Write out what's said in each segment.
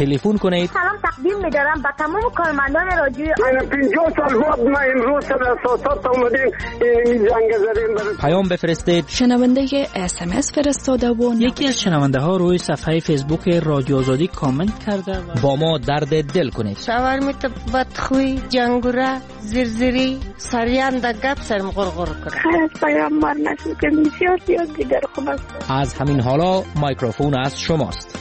تلفن کنید. سلام تقدیم می‌دارم به تمام کارمندان رادیو. 50 سال بعد ما امروز سر اساسات اومدیم این جنگ زدیم. پیام بفرستید. شنونده SMS فرستاده و یکی از شنونده ها روی صفحه فیسبوک رادیو آزادی کامنت کرده و با ما درد دل کنید. شاورمیت بدخوی جنگوره زرزری سریان دا گپ سرم غرغر کرد. خیر از پیامبر نشون که بسیار زیاد دیگر خوب است. از همین حالا مایکروفون از شماست.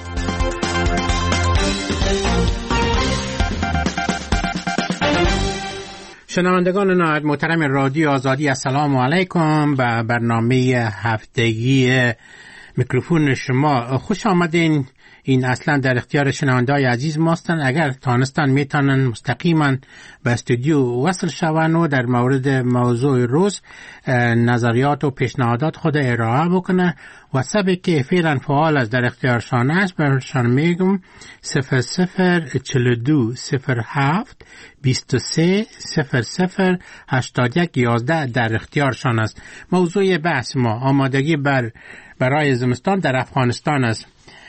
شنوندگان نهایت محترم رادیو آزادی، السلام علیکم. به برنامه هفتگی میکروفون شما خوش آمدین. این اصلا در اختیار شنونده‌های عزیز ماستن. اگر تانستن میتونن مستقیما به استودیو وصل شون و در مورد موضوع روز نظریات و پیشنهادات خود ارائه بکنه. واتساپی که فعلا فعال است در اختیارشان است برشان میگم 0042 07 23 00 81 11 در اختیارشان است. موضوع بحث ما آمادگی برای زمستان در افغانستان است.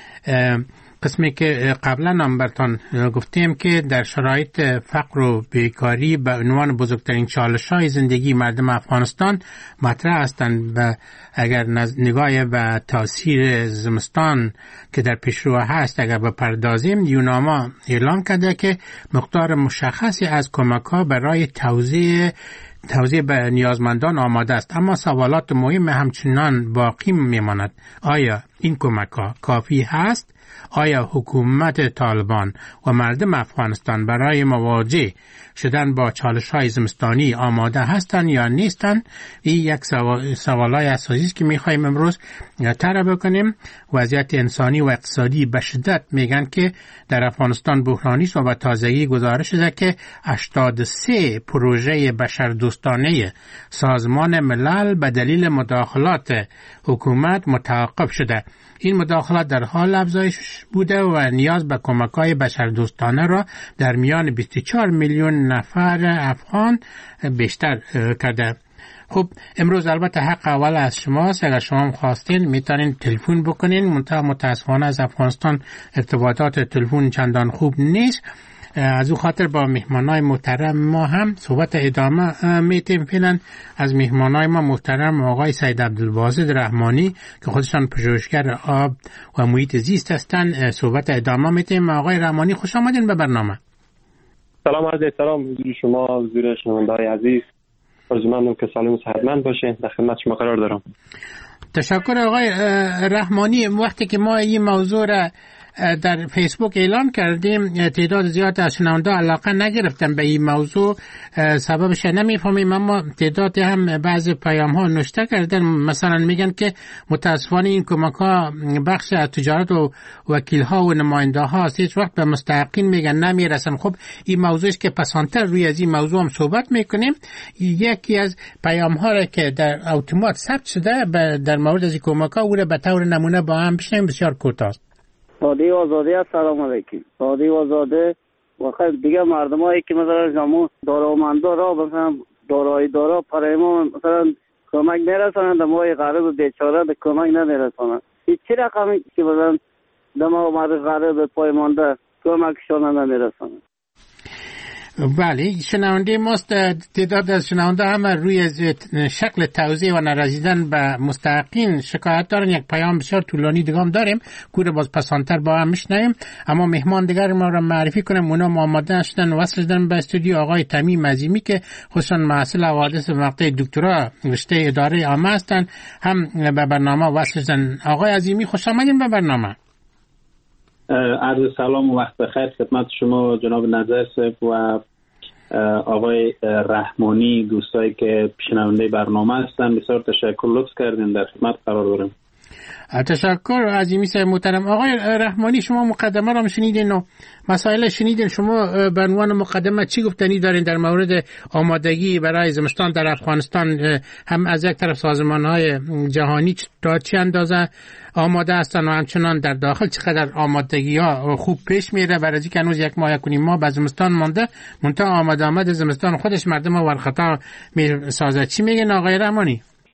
قسمی که قبلا هم براتون گفتیم که در شرایط فقر و بیکاری به عنوان بزرگترین چالش‌های زندگی مردم افغانستان مطرح هستند و اگر نگاه به تاثیر زمستان که در پیشرو هست اگر بپردازیم، یوناما اعلام کرده که مقدار مشخصی از کمک‌ها برای توزیع به نیازمندان آماده است، اما سوالات مهم همچنان باقی میماند. آیا این کمک‌ها کافی هست؟ آیا حکومت طالبان و مردم افغانستان برای مواجه شدن با چالش‌های زمستانی آماده هستند یا نیستند؟ این یک سوالای اساسی است که می‌خوایم امروز طرح بکنیم. وضعیت انسانی و اقتصادی به شدت میگن که در افغانستان بحرانی است و به تازگی گزارش شده که 83 پروژه بشردوستانه سازمان ملل به دلیل مداخلات حکومت متوقف شده. این مداخلات در حال افزایش بوده و نیاز به کمک‌های بشردوستانه را در میان 24 میلیون نفر افغان بیشتر کرده. خب امروز البته حق اول از شماست. اگر شما خواستین میتونین تلفن بکنین. متاسفانه از افغانستان ارتباطات تلفن چندان خوب نیست. از او خاطر با مهمانای محترم ما هم صحبت ادامه میتیم. فعلا از مهمانای ما محترم آقای سید عبدالواجد رحمانی که خودشان پژوهشگر آب و محیط زیست هستند صحبت ادامه میتیم. آقای رحمانی خوش آمدین به برنامه. سلام عرض احترام حضور شما، حضور شنونده‌های عزیز. آرزومندم که سالم و صحتمند باشین. در خدمت شما قرار دارم. تشکر آقای رحمانی. وقتی که ما این موضوع را در فیسبوک اعلام کردیم تعداد زیاد از شنونده علاقه نگرفتن به این موضوع. سببش نمیفهمیم، اما تعداد هم بعضی پیام ها نوشته کردن. مثلا میگن که متاسفانه این کمک ها بخش از تجارت و وکیل ها و نماینده ها هیچ وقت به مستحقین میگن نمیرسن. خب این موضوعی که پسانتر روی از این موضوع هم صحبت میکنیم. یکی از پیام ها را که در اتومات ثبت شده در مورد از این کمک ها او را به طور نمونه با هم بشنویم. بسیار کوتاه. رادیو آزادی سلام علیکم. رادیو آزادی واقعا دیگه مردمایی که مثلا جامو دارامندا را مثلا دارایی دارا پرایما مثلا کمک نرسانند، دمای غریب بیچاره به کمک نمیرسانند. این چه رقمی که مثلا دما مرد غریب پایمانده کمکشان نمیرسانند. بله، شنونده ماست. تعداد از شنونده هم روی شکل توزیع و نرسیدن به مستحقین شکایت دارن. یک پیام بسیار طولانی دیگه هم داریم که باز پسانتر با هم میشنویم. اما مهمان دیگر ما را معرفی کنم. اونا آماده شدن وصل شدن به استودیو. آقای تمیم عظیمی که خصوصا محصل حوادث مقطع دکترا رشته اداره عامه هستند هم به برنامه وصل شدن. آقای عظیمی خوش آمدین به برنامه. عرض سلام و وقت بخیر خدمت شما جناب نظر صاحب و آقای رحمانی، دوستایی که شنونده برنامه هستن. بسیار تشکر، لطف کردین، در خدمت قرار دارم. تشکر عظیمی صاحب محترم. آقای رحمانی شما مقدمه را شنیدین و مسائل شنیدین. شما به عنوان مقدمه چی گفتنی دارین در مورد آمادگی برای زمستان در افغانستان؟ هم از یک طرف سازمان‌های جهانی تا چه اندازه آماده هستن و همچنان در داخل چقدر آمادگی‌ها خوب پیش میره؟ برای اینکه هنوز یک ماه یکونیم ما به زمستان مانده، منتها آماده زمستان خودش مردم ورخطا میسازه. چی میگن آقای رحمانی؟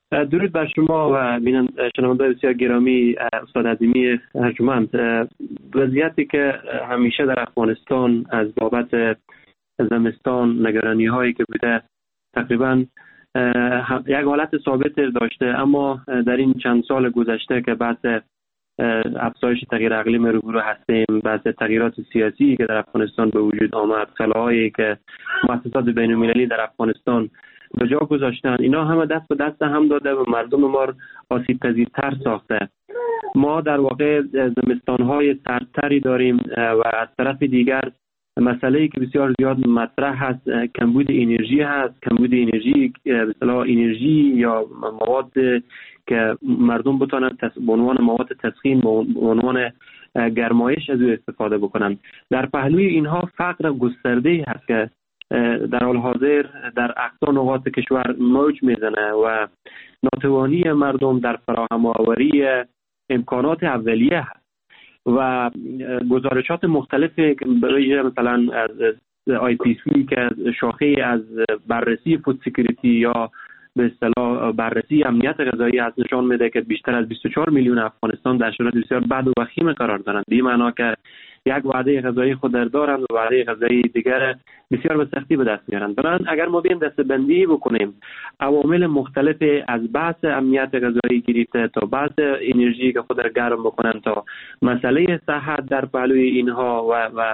درود بر شما و شنوندگان بسیار گرامی. استاد عظیمی ارجمند، وضعیتی که همیشه در افغانستان از بابت زمستان نگرانی هایی که بوده تقریبا یک حالت ثابت داشته، اما در این چند سال گذشته که بحث افزایش تغییر اقلیم روبرو هستیم، بحث تغییرات سیاسی که در افغانستان به وجود آمد، خلاهایی که مؤسسات بین المللی در افغانستان به جا گذاشتن، اینا همه دست به دست هم داده و مردم ما آسیب پذیرتر ساخته. ما در واقع زمستان‌های سردتری داریم و از طرف دیگر مسئله‌ای که بسیار زیاد مطرح هست کمبود انرژی هست. کمبود انرژی به اصطلاح انرژی یا مواد که مردم بتونن به عنوان مواد تسخین، به عنوان گرمایش از او استفاده بکنن. در پهلوی اینها فقر گسترده هست که در حال حاضر در اقصا نقاط کشور موج میزنه و ناتوانی مردم در فراهم آوری امکانات اولیه هست و گزارشات مختلفی برای مثلا از IPC که شاخه از بررسی فود سکیوریتی یا به اصطلاح بررسی امنیت غذایی از نشان میده که بیشتر از 24 میلیون افغانستان در شرایط بسیار بد و وخیم قرار دارند. به معنی که یک وعده غذایی خود دارند و وعده غذایی دیگر بسیار به سختی به دست میارند. بنابراین اگر ما بیم دسته‌بندی بکنیم عوامل مختلف از بحث امنیت غذایی گرفته تا بحث انرژی که خود را گرم بکنند تا مسئله صحت در پهلوی اینها و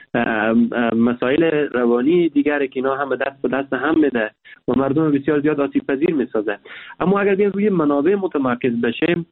مسائل روانی دیگری که اینا هم دست به دست هم میده و مردم بسیار زیاد آسیب پذیر میسازه. اما اگر بیم روی منابع متمرکز بشیم،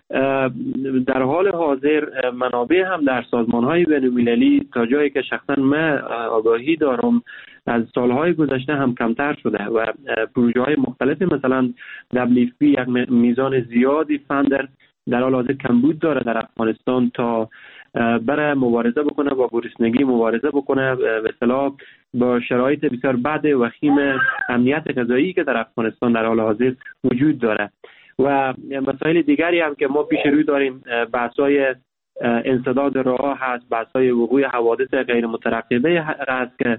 در حال حاضر منابع هم در سازمان‌های بین‌المللی تا جایی که شخصا من آگاهی دارم از سالهای گذشته هم کمتر شده و پروژه‌های مختلف مثلا WFP یک میزان زیادی فند در حال حاضر کمبود داره در افغانستان تا برای مبارزه بکنه با گرسنگی، مبارزه بکنه به اصطلاح با شرایط بسیار بد و وخیم امنیت غذایی که در افغانستان در حال حاضر وجود داره. و مسائل دیگری هم که ما پیش روی داریم، بحث‌های انسداد راه هست، بحث‌های وقوع حوادث غیر مترقبه هست که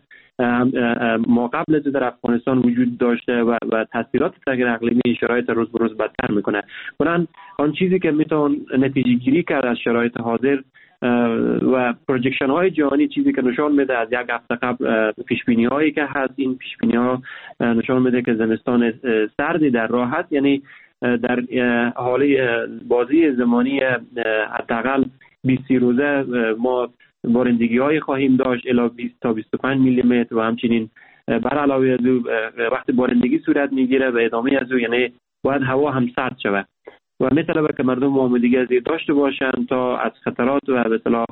ما قبل از در افغانستان وجود داشته و تاثیرات تغییر اقلیمی شرایط روز به روز بدتر میکنه. بنابراین آن چیزی که میتون نتیجه گیری کرد از شرایط حاضر و پروجکشن های جهانی، چیزی که نشان میده از یک هفته قبل پیش بینی هایی که هست، این پیش بینی ها نشان میده که زمستان سردی در راه هست، یعنی در حالی بازی زمانی حداقل 20 روزه ما بارندگی های خواهیم داشت الی 20 تا 25 میلی متر و همچنین بر علاوه از او وقتی بارندگی صورت میگیره و ادامه از او یعنی باید هوا هم سرد شود و میطلبه که مردم آمادگی از داشته باشن تا از خطرات و به اصطلاح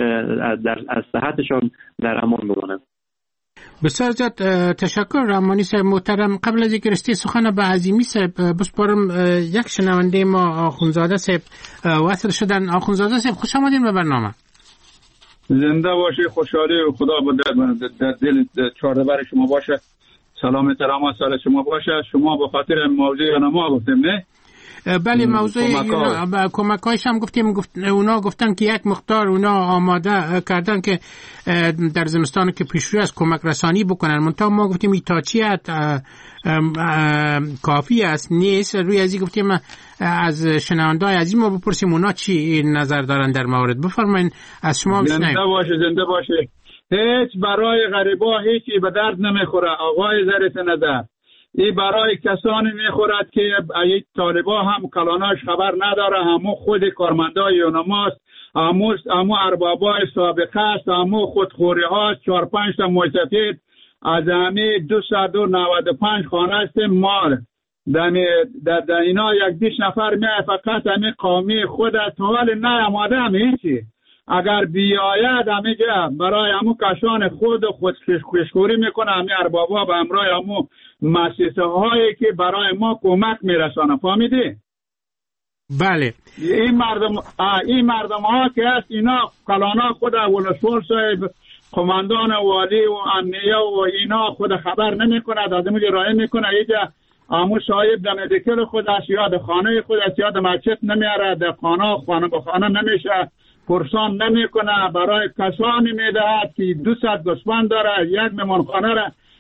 از صحتشان در امان بمانند. بسیار زیاد تشکر رحمانی صاحب محترم. قبل از اینکه رشته سخن به عظیمی صاحب بسپارم، یک شنونده ما آخونزاده صاحب وصل شدن. آخونزاده صاحب خوش آمدین به برنامه. زنده باشی، خوشحالی و خدا در دل چهارده بر شما باشه. سلام احترام سال شما باشه. شما به خاطر موضوع ما گفتیم نه؟ بله، موضوع کمک‌هایش هم گفتیم. اونا گفتن که یک مقدار اونا آماده کردن که در زمستان که پیشروی از کمک رسانی بکنن، منتها ما گفتیم ایتاچیت کافی است نیست. روی ازی گفتیم از شنونده‌های عزیز ما بپرسیم اونا چی نظر دارن در مورد. بفرمایید از شما بشنویم. زنده باشه. هیچ برای غریبا هیچی به درد نمیخوره آقای ظریف نظر. این برای کسانی میخورد که ای طالبا هم کلاناش خبر نداره، همو خود کارمندای یونماست، همو اربابای سابقه است، همو خودخوری هاست. 4-5 تا مستفید از همه 295 خانه است مال در اینا یک 20 نفر می فقط همه قومی خود است. حال نه آماده هم هیچی. اگر بیاید همه جا برای همو کشان خود خودکشی میکنه، همه اربابا به همراه همو مؤسسه هایی که برای ما کمک میرسانه. فهمیدی؟ بله. این مردم ها که هست اینا کلانا خود ولسول صاحب قماندان والی و امنیه و اینا خود خبر نمی کند، آدمی که رای میکنه ایجا امو صاحب دمدکل خود است، یاد خانه خود است، یاد مسجد نمیاره، در خانه به خانه نمیشه، پرسان نمی کنه، برای کسانی میدهد که 200 گوسفند داره، یک مهمانخانه را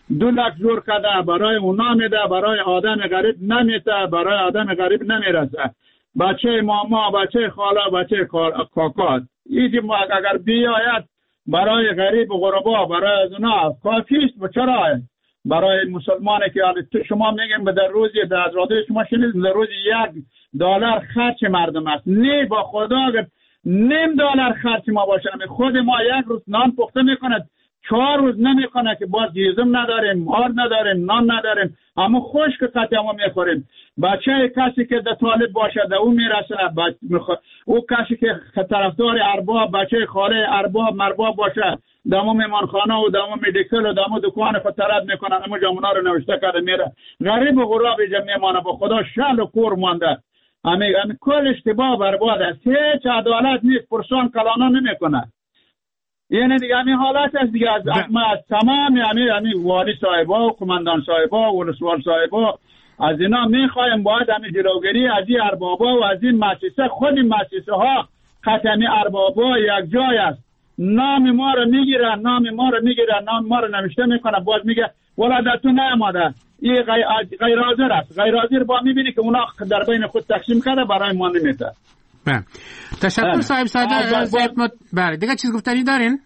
2 لک جور کرده برای اونا میده، برای آدم غریب نمیده، برای آدم غریب نمیرسه. بچه ماما، بچه خاله، بچه کاکا ایدی ما اگر بیاید برای غریب و غربا، برای از اونا کافیست. چرا؟ برای مسلمانه که شما میگیم در روزی در رادیو شما شنیدید در روزی $1 خرچ مردم است. نه با خدا اگر $0.5 خرچ ما باشه، خود ما 1 روز نان پخته میکند 4 روز نمیکنه که باز گیزم نداریم، آرد نداریم، نان نداریم، اما خشک قطعه ما میخوریم. بچه کسی که در طالب باشه در اون میرسه، او کسی که طرفدار ارباب، بچه خاله ارباب مرباب باشه دمو میمانخانه و دمو میدیکل و دمو دکان خود طلب میکنن، اما جامونا رو نوشته کرده میره. غریب و غراب اینجا میمانه، با خدا شل و کور مانده. همین کل اشتباه برباد است، هیچ عدالت نیست، پرسان کلانا نمیکنه. یعنی دیگه همین حالت است دیگه. از تمام همین والی صاحبا و کماندان صاحبا و ولسوال صاحبا از اینا میخوایم باید همین جلوگیری از این اربابا و از این مؤسسه، خود این مؤسسه ها خطمی اربابا یک جای است، نام ما رو میگیرن، نام ما رو نوشته میکنه، باز میگه ولادتون نیامده، این غیر حاضر است. غیر حاضر با میبینی که اونا در بین خود تقسیم کرده، برای ما نمیده. تشکر صاحب ساده. بله دیگه چیز گفتنی دارین؟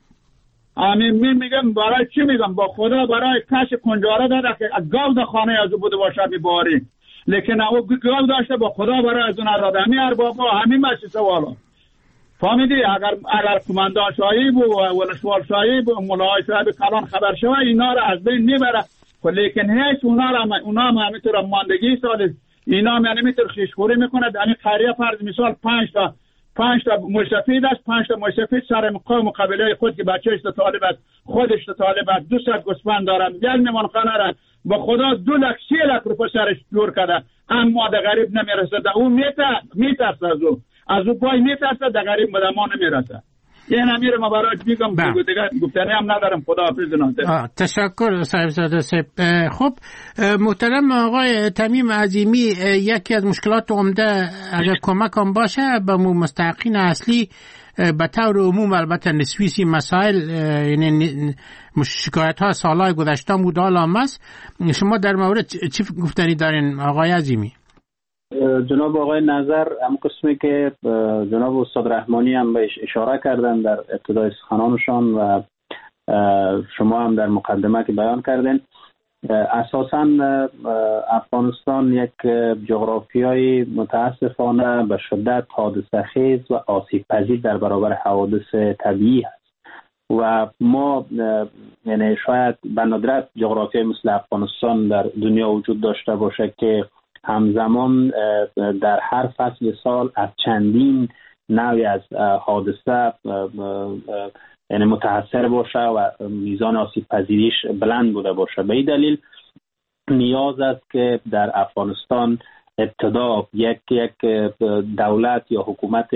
میگم برای چی میگم؟ با خدا برای کش کنجاره داده که گاو در خانه از او بوده باشه میباری، لیکن او گاو داشته، با خدا برای از اون داده. همین اربابا همین مؤسسه والا فهمیدی؟ اگر کماندان شاهی بود و ولسوال شاهی بود، مولای صاحب کلان خبر شوه اینا رو از بین میبره، لیکن هیچ اونا هم همینطور ماندگی سال اینا هم همینطور خیشخوری میکنه. همین قریه فرض مثال 5 تا مشفید است، 5 تا مشفید سر قوم و قبیله خود که بچه‌اش طالب است، خودش طالب است، 200 گوسفند دارن، یک میمانخانه را با خدا 2 لک 3 لک روپیه سرش جور کرده، اما در غریب نمیرسه. در اون میترسه از او پای میترسه، در غریب به ما نمیرسه. این امیر ما برایت میگم، دیگه گفتنی هم ندارم. خدا حافظ جناب. تشکر صاحب زاده صاحب. خب محترم آقای تمیم عظیمی، یکی از مشکلات عمده اگر کمک هم باشه به مستحقین اصلی به طور عموم، البته نسویسی مسائل، یعنی شکایت ها سالهای گذشته بود حالا است. شما در مورد چی گفتنی دارین آقای عظیمی؟ جناب آقای نظر، هم قسمی که جناب استاد رحمانی هم بهش اشاره کردن در ابتدای سخنانشان و شما هم در مقدمه که بیان کردین، اساساً افغانستان یک جغرافیای متاسفانه به شدت حادثه خیز و آسیب پذیر در برابر حوادث طبیعی است و ما یعنی شاید به ندرت جغرافیای مثل افغانستان در دنیا وجود داشته باشه که همزمان در هر فصل سال از چندین نوعی از حادثه یعنی متاثر باشه و میزان آسیب پذیریش بلند بوده باشه. به این دلیل نیاز است که در افغانستان ابتدا یک دولت یا حکومت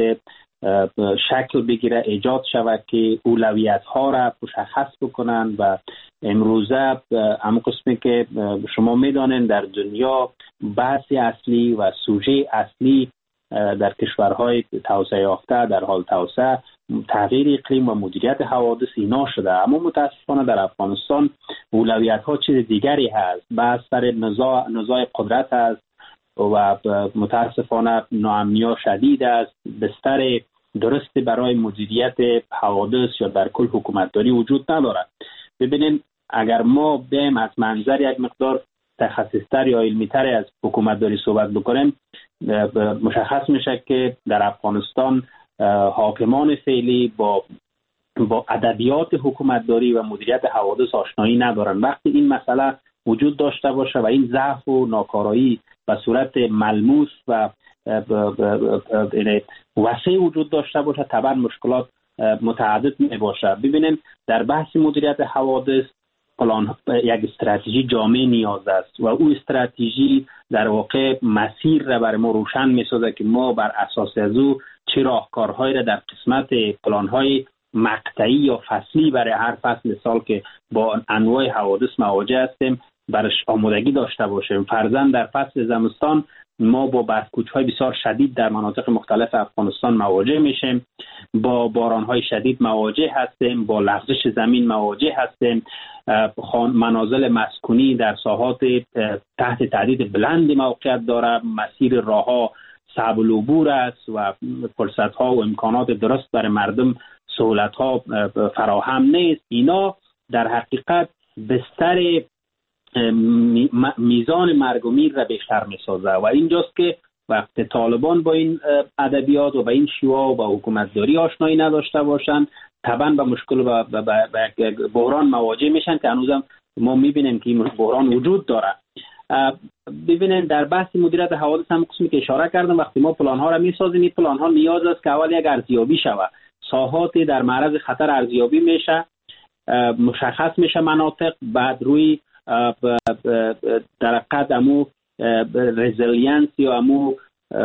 شکل بگیره، ایجاد شود که اولویت ها را مشخص بکنن و امروزه همون قسمی که شما میدانین در دنیا بحث اصلی و سوژه اصلی در کشورهای توسعه یافته در حال توسعه تغییر اقلیم و مدیریت حوادث اینا شده، اما متاسفانه در افغانستان اولویت ها چیز دیگری هست، بحث سر نزاع قدرت است و متاسفانه ناامنی شدید است، بستر درستی برای مدیریت حوادث یا در کل حکومتداری وجود ندارد. ببینید اگر ما بیم از منظر یک مقدار تخصص‌تر یا علمی‌تر از حکومتداری صحبت بکنیم، مشخص میشه که در افغانستان حاکمان فعلی با ادبیات حکومتداری و مدیریت حوادث آشنایی ندارن. وقتی این مسئله وجود داشته باشه و این ضعف و ناکارایی به صورت ملموس و وسیع وجود داشته باشه، طبعا مشکلات متعدد می باشه. ببینیم در بحث مدیریت حوادث یک استراتژی جامع نیاز است و او استراتژی در واقع مسیر را برای ما روشن می‌سازه که ما بر اساس از او چه راهکارهایی را در قسمت پلان‌های مقطعی یا فصلی برای هر فصل سال که با انواع حوادث مواجه هستیم برش آمادگی داشته باشیم. فرضاً در فصل زمستان ما با برف‌کوچ‌های بسیار شدید در مناطق مختلف افغانستان مواجه میشیم. با بارانهای شدید مواجه هستیم، با لغزش زمین مواجه هستیم، منازل مسکونی در ساحات تحت تهدید بلند موقعیت داره، مسیر راهها صعب العبور است و فرصت‌ها و امکانات درست برای مردم سهولت‌ها فراهم نیست. اینا در حقیقت بستر میزان مرگ و میر را بیشتر می‌سازه و اینجاست که وقتی طالبان با این ادبیات و با این شیوه و با حکومتداری آشنایی نداشته باشند، طبعا به مشکل و بحران مواجه میشن که هنوزم ما میبینیم که این بحران وجود داره. ببینید در بحث مدیریت حوادث هم قسمی که اشاره کردم، وقتی ما پلان ها را میسازیم، این پلان ها نیاز است که اول یک ارزیابی شود، ساحاتی در معرض خطر ارزیابی میشه، مشخص میشه مناطق، بعد روی در قدمو رزیلینس یا امو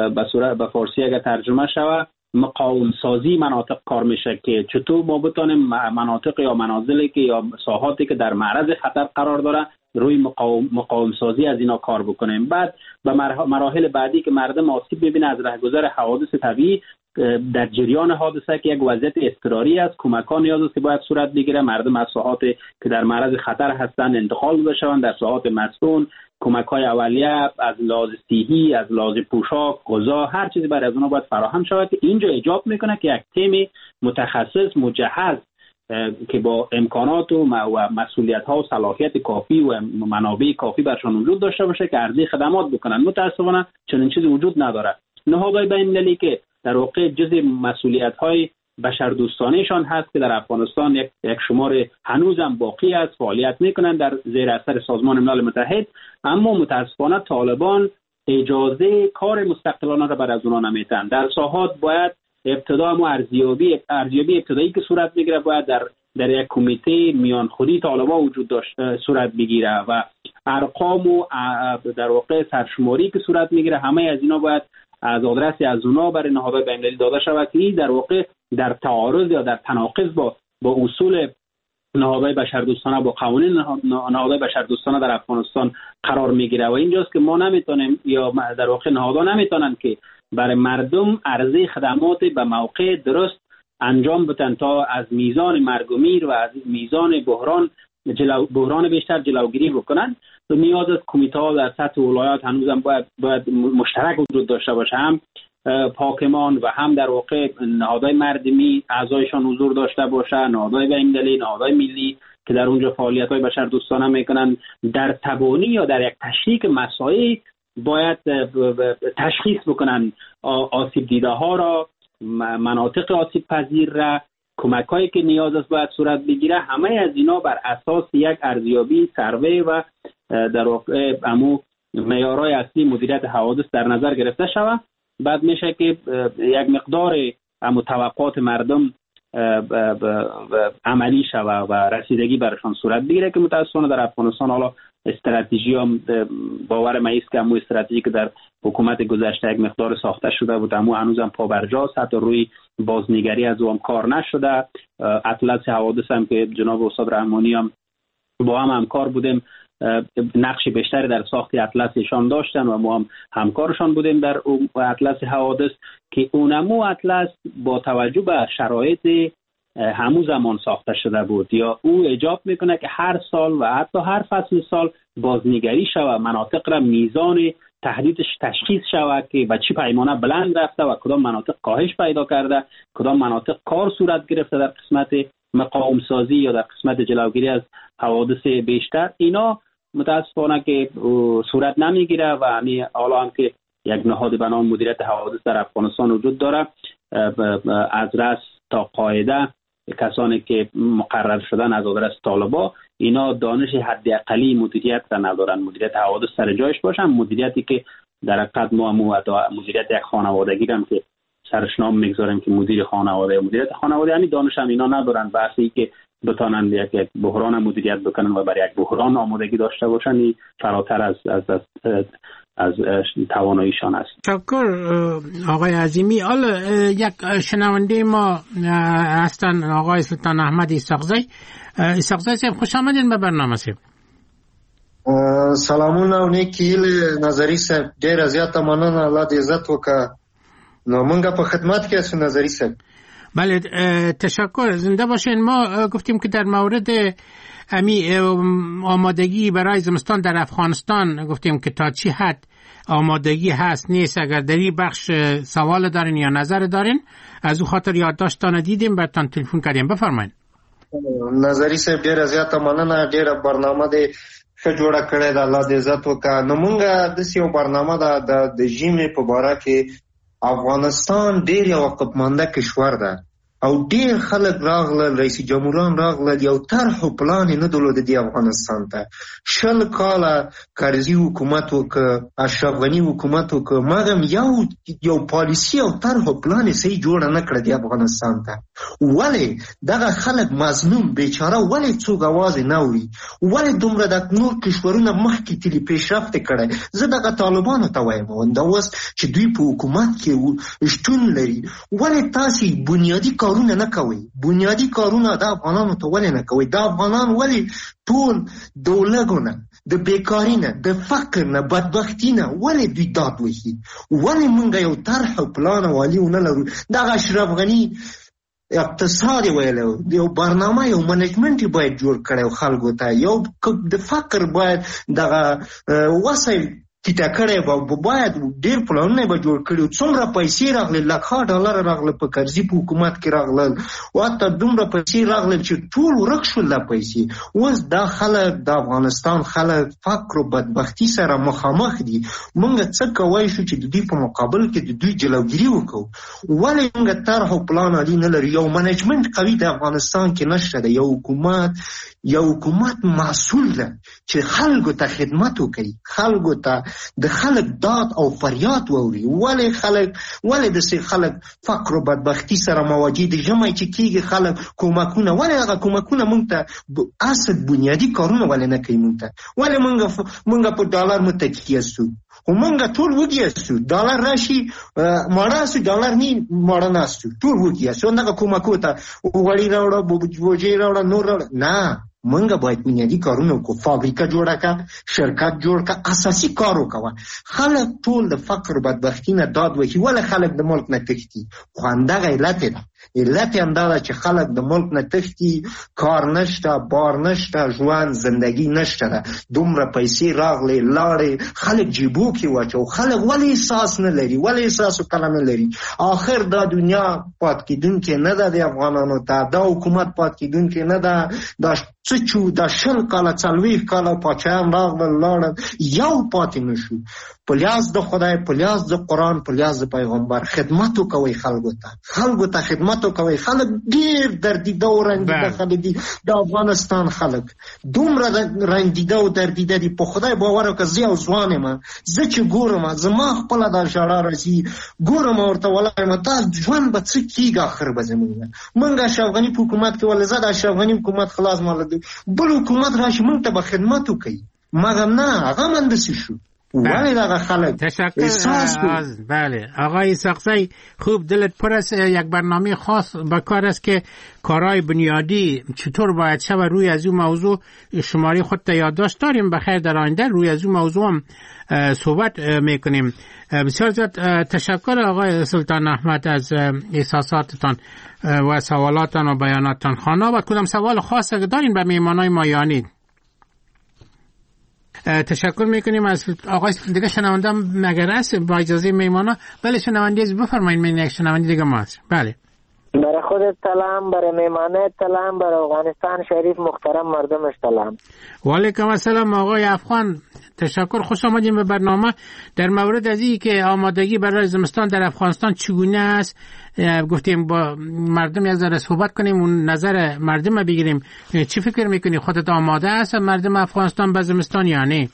به فارسی اگر ترجمه شود مقاوم سازی مناطق کار میشه که چطور ما بتونیم مناطق یا منازلی که یا ساحاتی که در معرض خطر قرار داره روی مقاوم سازی از اینا کار بکنیم. بعد به مراحل بعدی که مردم آسیب ببینه از رهگذر حوادث طبیعی در جریان حادثه که یک وضعیت اضطراری است، کمک‌ها نیاز است که باید صورت بگیره، مردم از ساحات که در معرض خطر هستند انتقال بشوند در ساحات مسکون، کمک‌های اولیه از لحاظ صحی، از لحاظ پوشاک، غذا، هر چیزی برای از اونها باید فراهم شود که اینجا ایجاب میکنه که یک تیم متخصص مجهز که با امکانات و مسئولیت‌ها و صلاحیت کافی و منابع کافی برشان وجود داشته باشه که عرضه خدمات بکنن. متأسفانه چنین چیزی وجود نداره. نهادهای بین‌المللی که در واقع جزء مسئولیت‌های بشردوستانهشان هست که در افغانستان یک شمار هنوزم باقی است، فعالیت میکنن در زیر اثر سازمان ملل متحد، اما متاسفانه طالبان اجازه کار مستقلانه را بر از اونها نمیدن. در ساحات باید ابتدا و ارزیابی ابتدایی که صورت میگیره باید در یک کمیته میان خودی طالبان وجود داشت صورت بگیره و ارقام و در واقع سرشماری که صورت میگیره همه از اینا باید از آدرسی از اونا برای نهادهای بین‌المللی داده شود که در واقع در تعارض یا در تناقض با اصول نهادهای بشردوستانه، با قوانین نهادهای بشردوستانه در افغانستان قرار میگیره و اینجاست که ما نمیتونیم یا در واقع نهادها نمیتونن که برای مردم عرضه خدمات به موقع درست انجام بدن تا از میزان مرگ و میر و از میزان بحران بیشتر جلوگیری بکنن. نیاز است کمیته ها در سطح ولایات هنوزم باید مشترک وجود داشته باشه، هم حاکمان و هم در واقع نهادهای مردمی اعضایشان حضور داشته باشه، نهادهای بین‌المللی، نهادهای ملی که در اونجا فعالیت‌های بشردوستانه میکنن. در تبانی یا در یک تشریک مسائل باید تشخیص بکنن آسیب دیده ها را، مناطق آسیب پذیر را، کمک‌هایی که نیاز است باید صورت بگیره. همه از اینا بر اساس یک ارزیابی، سروی و در واقع معیارهای اصلی مدیریت حوادث در نظر گرفته شود. بعد میشه که یک مقدار توقعات مردم عملی شود و رسیدگی برشان صورت بگیره که متأسفانه در افغانستان حالا استراتژی هم باور من است که همون استراتژی که در حکومت گذشته یک مقدار ساخته شده بود همون هنوزم پا برجاست، حتی روی بازنگری از اون کار نشده. اطلس حوادث هم که جناب استاد رحمانی هم با هم همکار بودیم، نقش بیشتری در ساخت اطلس ایشان داشتن و ما هم همکارشان بودیم در اطلس حوادث که اونمو اطلس با توجه به شرایط همون زمان ساخته شده بود یا او ایجاب میکنه که هر سال و حتی هر فصل سال بازنگری شود، مناطق را میزان تهدیدش تشخیص شود که به چی پیمانه بلند رفته و کدام مناطق کاهش پیدا کرده، کدام مناطق کار صورت گرفته در قسمت مقاوم سازی یا در قسمت جلوگیری از حوادث بیشتر. اینا متاسفانه که صورت نمیگیره و حالا هم که یک نهاد به نام مدیریت حوادث در افغانستان وجود داره، از رأس تا قاعده کسانی که مقرر شدن از آدرس طالبا اینا دانش حداقلی مدیریت را ندارن، مدیریت حوادث سر جایش باشن، مدیریتی که در حقیقت ما مدیریت یک خانوادگی هم که سرش نام میگذاریم که مدیر خانواده، مدیریت خانواده همین دانش هم اینا ندارن، بحثی که بتونن یک بحران مدیریت بکنن و برای یک بحران آمادگی داشته باشن فراتر از تواناییشان است. تشکر آقای عظیمی. حالا یک شنونده ما هستن آقای سلطان احمد اسحاقزی. اسحاقزی صاحب خوش آمدین به برنامه صاحب. سلامونه او نیکی هیلې نظري صاحب، ډېره زیاته مننه، الله دې عزت وکړه. نو مونږ په خدمت کې اسو نظري صاحب. بله تشکر، زنده باشین. ما گفتیم که در مورد آمادگی برای زمستان در افغانستان گفتیم که تا چی حد آمادگی هست نیست. اگر در این بخش سوال دارین یا نظر دارین از او خاطر یادداشتان دیدیم براتون تلفن کردیم. بفرمایید. نظری صاحب ډیره زیاته مننه، ډیره برنامه دی ښه جوړه کړې ده، الله دې عزت وکړه. نو مونږ داسې یو برنامه ده د ژمي په باره کې. افغانستان ډیر یو عقبمنده کشور ده او ډیر خلک راغلل، رئیس جمهوران راغلل، یو طرح او پلان نه درلود دی افغانستان ته. 20 کاله کرزي حکومت وکړ، اشرف غني حکومت وکړ، مګر یو پالیسی او طرح او پلان صحیح جوړ نه کړ دی افغانستان ته. ولې دغه خلک مظلوم بیچاره ولې څوک आवाज نه اوري؟ ولې دومره د نور کشورونو مخکې تلي پیشرفت کړي؟ زه دغه طالبانو ته وایم دا اوس چې دوی په حکومت کې شتون لري، ولې تاسو بنیادی کارونه نه کوي؟ بنیادی کارونه د افغانانو ته ولې نه کوي؟ د افغانان ولې ټول د ولګونه، د بیکاری نه، د فقر نه، بدبختی نه ولې دوی داد وهي؟ ولې موږ یو طرح او پلان والی ونه لرو؟ دغه اشرف غني اقتصاد ویلو، یو برنامه، یو منیجمنت باید جوړ کړي خلکو ته. یو د فقر باید دغه وسایل ټیټه کړی باید ډېر پلانونه به جوړ کړي. څومره پیسې راغلې، لکه $1 راغله په کرزي په حکومت کې راغلل، او حتی دومره پیسې راغلل چې ټول ورک شول دا پیسې. اوس دا خلک د افغانستان خلک فقر او بدبختي سره مخامخ دي. موږ څه کولی شو چې د دوی په مقابل کې د دوی جلوګیري وکړو؟ ولې موږ طرح او پلان عالي نه لرو؟ یو منیجمنت قوي د افغانستان کې نشته ده. یو حکومت مسؤل ده چې خلکو ته خدمت وکړي، خلکو ته د خلک داد او فریاد ووري. ولې د خلک فقر او بدبختی سره مواجه دي؟ ژمی چې کېږي خلک کومکونه، ولې هغه کومکونه موږ ته اصل بنیادی کارونه ولې نه کوي موږ ته؟ ولې موږ په ډالر متکي یاستو؟ خو موږ ټول وږي یاستو، ډالر راشي ماړه سو، ډالر نه ماړه ناستو، ټول وږي یاستو. دغه کومکو ته وړي راوړه، بوجي راوړه، نور راوړه نه. منګه باید بنیادی کارونه وکړو، فابریکه جوړه کا، شرکت جوړ کا، اساسي کار وکړه. خلک ټول د فقر بدبختی نه داد وکړي. ولې خلک د ملک نه تښتي؟ خو همدغه علت ده. علت یې همدا ده چې خلک د ملک نه تښتي، کار نشته، بار نشته، ژوند زندگی نشته ده. دومره پیسې راغلې لاړې، خلک جیبو کې واچو. خلک ولې احساس نه لري؟ ولې احساس وکړه نه لري؟ آخر دا دنیا پات کېدونکې نه ده د افغانانو ته، دا حکومت پات کېدونکې نه ده. دا څه دا 20 کاله 40 کاله پاچایان راغلل لاړل، یو پاتې نشو. په لیاز د خدای، په لیاز د قرآن، په لیاز د پیغمبر خدمت وکوي خلکو ته خدمت وکوي. خلک ډېر دردیده او رنجیده خلک دي د افغانستان خلک، دومره رنجیده او دردیده دي. په خدای باور وکړه، زه یو ځوان یم، زه چې ګورم زما خپله دا ژړا راځي. ګورم ورته ولایم دا ژوند به څه کېږي آخر به موږ اشرف غني په حکومت کې ولې زه د اشرف غني حکومت خلاص ماله بل حکومت راشي موږ ته به خدمت وکړي، مګر نه هغه مندسي شو. ولی دغه خلک تشکر. بله آقای اسحاقزی، خوب دلت پر است. یک برنامه خاص با کار است که کارهای بنیادی چطور باید شود روی از اون موضوع شماری خود یادداشت داریم. بخیر در آینده روی از اون موضوع هم صحبت میکنیم. بسیار زیاد تشکر آقای سلطان احمد از احساساتتان و سوالاتان و بیاناتتان. خانه و کدام سوال خاص دارین به میهمانای مایانی؟ تشکر میکنیم از آقای دیگه. شنونده مگر است با اجازه میهمانا؟ بله شنونده بفرمایید. من یک شنونده دیگه ما هست. بله برای خودت سلام، برای میهمانت سلام، برای افغانستان شریف محترم مردمش سلام. و علیکم السلام آقای افغان، تشکر، خوش آمدیم به برنامه. در مورد از این که آمادگی برای زمستان در افغانستان چگونه است گفتیم با مردم یک ذره صحبت کنیم، اون نظر مردم بگیریم. چی فکر میکنی؟ خودت آماده است مردم افغانستان به زمستان یا نه؟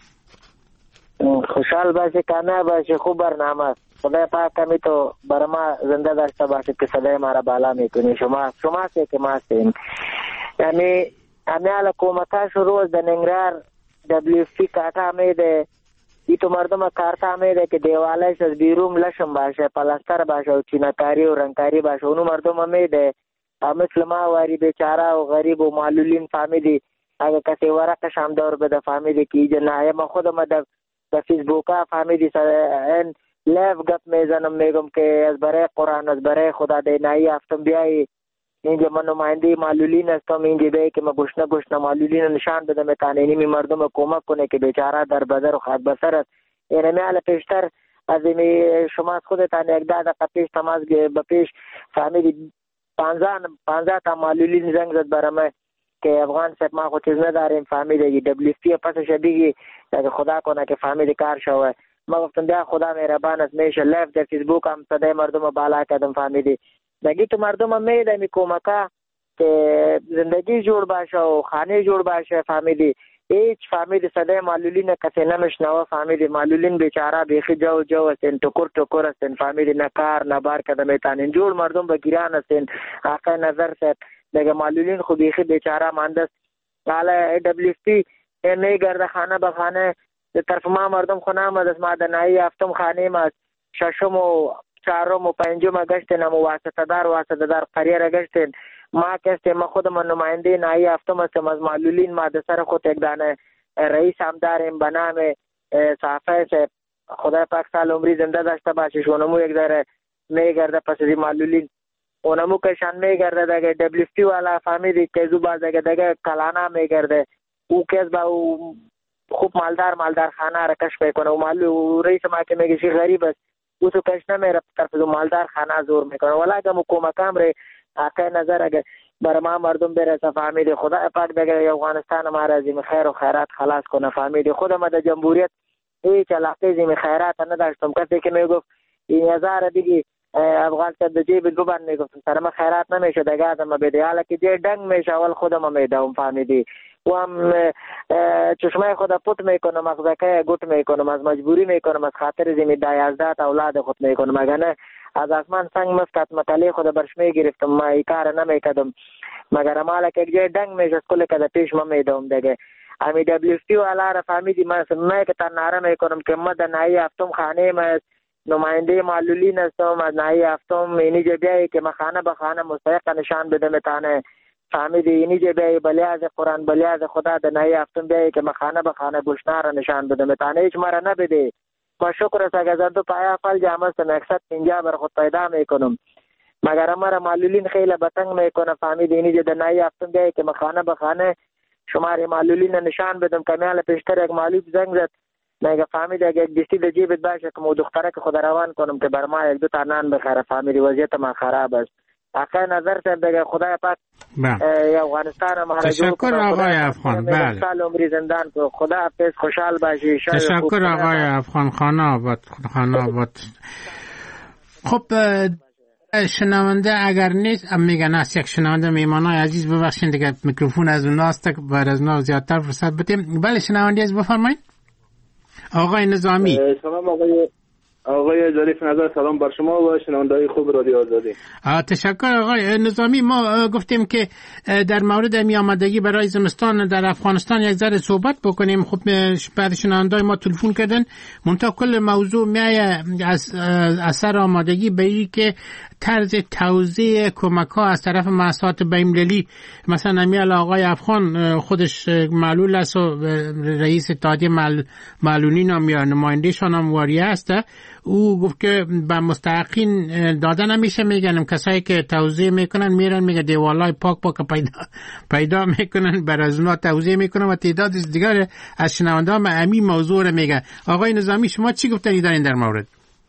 خوشحال باشه که نه باشه، خوب برنامه است. خدای پاک کمی تو برای ما زنده داشته باشه که صدای ما را بالا میکنی. شما سه که ما هستیم. یعنی امیال کومکاش روز د ننگرار WFP کاتا میده ای تو مردم کارتا میده که دیوالش از بیروم لشم باشه، پلاستر باشه و چینکاری و رنگکاری باشه. اونو مردم میده مثل ما واری بیچاره و غریب و معلولین فهمیدی اگه کسی ورقش هم دور بده فهمیدی که ایجا نه. ما خودم در فیسبوکا فهمیدی لیو گپ میزنم میگم که از برای قرآن از برای خدا دینایی هفتم بیایی اینجا من نماینده معلولین هستم، اینجا بیایی که من گشنه معلولین نشان بدم تانینی می مردم کمک کنه که بیچاره در بدر و خط بسر است. یعنی میاله پیشتر از شما از خودتان یک دقیقه پیش تماس به پیش فهمیدی 15 تا معلولین زنگ زد برام که افغان صاحب ما خود چیز نداریم، فهمیدی WFP پسش دیگه اگه خدا کنه که فهمیدی کار شوه. ما گفتم بیا خدا مهربان است میشه لایو در فیسبوک هم صدای مردم بالا کردم، فهمیدی نگی تو مردم میده می کمکا که زندگی جوړ باشه و خانه جوړ باشه، فهمیدی هیچ فهمیدی صدای معلولین کسی نمیشنوه، فهمیدی معلولین بیچاره بیخی جو هستن، ټکور هستن، فهمیدی نه کار نه بار کده میتانین جوړ مردم به گیران هستن. آقا نظر صاحب دیگه معلولین خو بیخی بیچاره مانده است. حالا WFP میگرده خانه به خانه در طرف ما مردم خو نامد است. ما دنایی هفتم خانه ما ششم و چهارم و پنجم گشتن، هم واسطه دار قریه گشتن. ما کسی ما خودم نماینده نایی هفتم هستم از معلولین. ما در سر خود یک دانه رئیس هم داریم به نام صحفه صاحب، خدا پاک سال عمری زنده داشته باشه. شونمو یک ذره میگرده پس از معلولین اونمو کشان میگرده دیگه WFP والا فهمیدی که زو باز دیگه کلانا میگرده او کس با او خوب مالدار خانه را کش میکنه و رئیس ما که میگه شی غریب است او تو کش نمیره طرف دو مالدار خانه زور میکنه. ولی اگه مکومکم ری آقای نظر اگه بر ما مردم برسه فهمیدی خدا پاک دیگه افغانستان ما را زمین خیر و خیرات خلاص کنه. فهمیدی خودم در جمهوریت هیچ علاقه زمین خیرات نداشتم. کسی که میگفت این هزار دیگه افغانستان د جیب دوبان میگفتم سر ما خیرات نمیشه دیگه آدم بده، حالا که جای دنگ میشه اول خودم میدم، فهمیدی و هم چشمه خود پوت میکنم، مغزکه گوت میکنم، از مجبوری میکنم، از خاطر زمین 11 اولاد خود میکنم. اگه نه از آسمان سنگ مسکت مطلع خود برش میگرفتم، ما ای کار نمیکردم. مگر مالا که جای دنگ میشه کل که پیش ما میدم دیگه. امی WFP والا را فهمیدی من که تناره میکنم که ما در نهایی هفتم خانه ما نماینده معلولین هستم از نهایی هفتم. اینی جا بیایی که ما خانه به خانه مستحق نشان بدم تانه، فهمیدی اینی جا بیایی بلیاز قرآن بلیاز خدا در نهایی هفتم بیایی که ما خانه به خانه گشنه را نشان بدم تانه هیچ مرا نبده. با شکر است اگر زندو پایا فل جامستم 150 بر خود پیدا میکنم، مگر مرا معلولین خیلی بتنگ میکنه. فهمیدی اینی جا در نهایی هفتم بیایی که ما خانه به خانه شماری معلولین نشان بدم. کمیال پیشتر یک معلول زنگ زد میگه فهمیدی اگه یک دستی در جیبت باشه که مو دختره که خود روان کنم که بر ما یک دو تا نان بخره، فهمیدی وضعیت ما خراب است. آقای نظر صاحب دیگه خدای پاک افغانستان ما را تشکر آقای افغان. بله سال عمری زندان کو خدا حافظ، خوشحال باشی. تشکر آقای افغان. خانه آباد. خب شنونده اگر نیست میگن است یک شنونده میمانای عزیز ببخشید دیگه میکروفون از اوناست بعد از اون زیادتر فرصت بدیم. بله شنونده عزیز بفرمایید. آقای نظامی. سلام آقای ظریف نظر، سلام بر شما و شنونده‌های خوب رادیو آزادی. تشکر آقای نظامی. ما گفتیم که در مورد آمادگی برای زمستان در افغانستان یک ذره صحبت بکنیم. خب بعد شنونده‌های ما تلفن کردن منتها کل موضوع میایه از اثر آمادگی به این که طرز توزیع کمک‌ها از طرف مؤسسات بین‌المللی، مثلا میال آقای افغان خودش معلول است و رئیس اتحادیه معلولین هم یا نماینده‌شان هم واریه است، او گفت که به مستحقین داده نمیشه. میگن کسایی که توزیع میکنن میرن میگه دیوالای پاک پیدا میکنن، بر از اونا توزیع میکنن و تعداد دیگر از شنونده هم همین موضوع رو میگن. آقای نظامی شما چی گفتنی دارین در مورد؟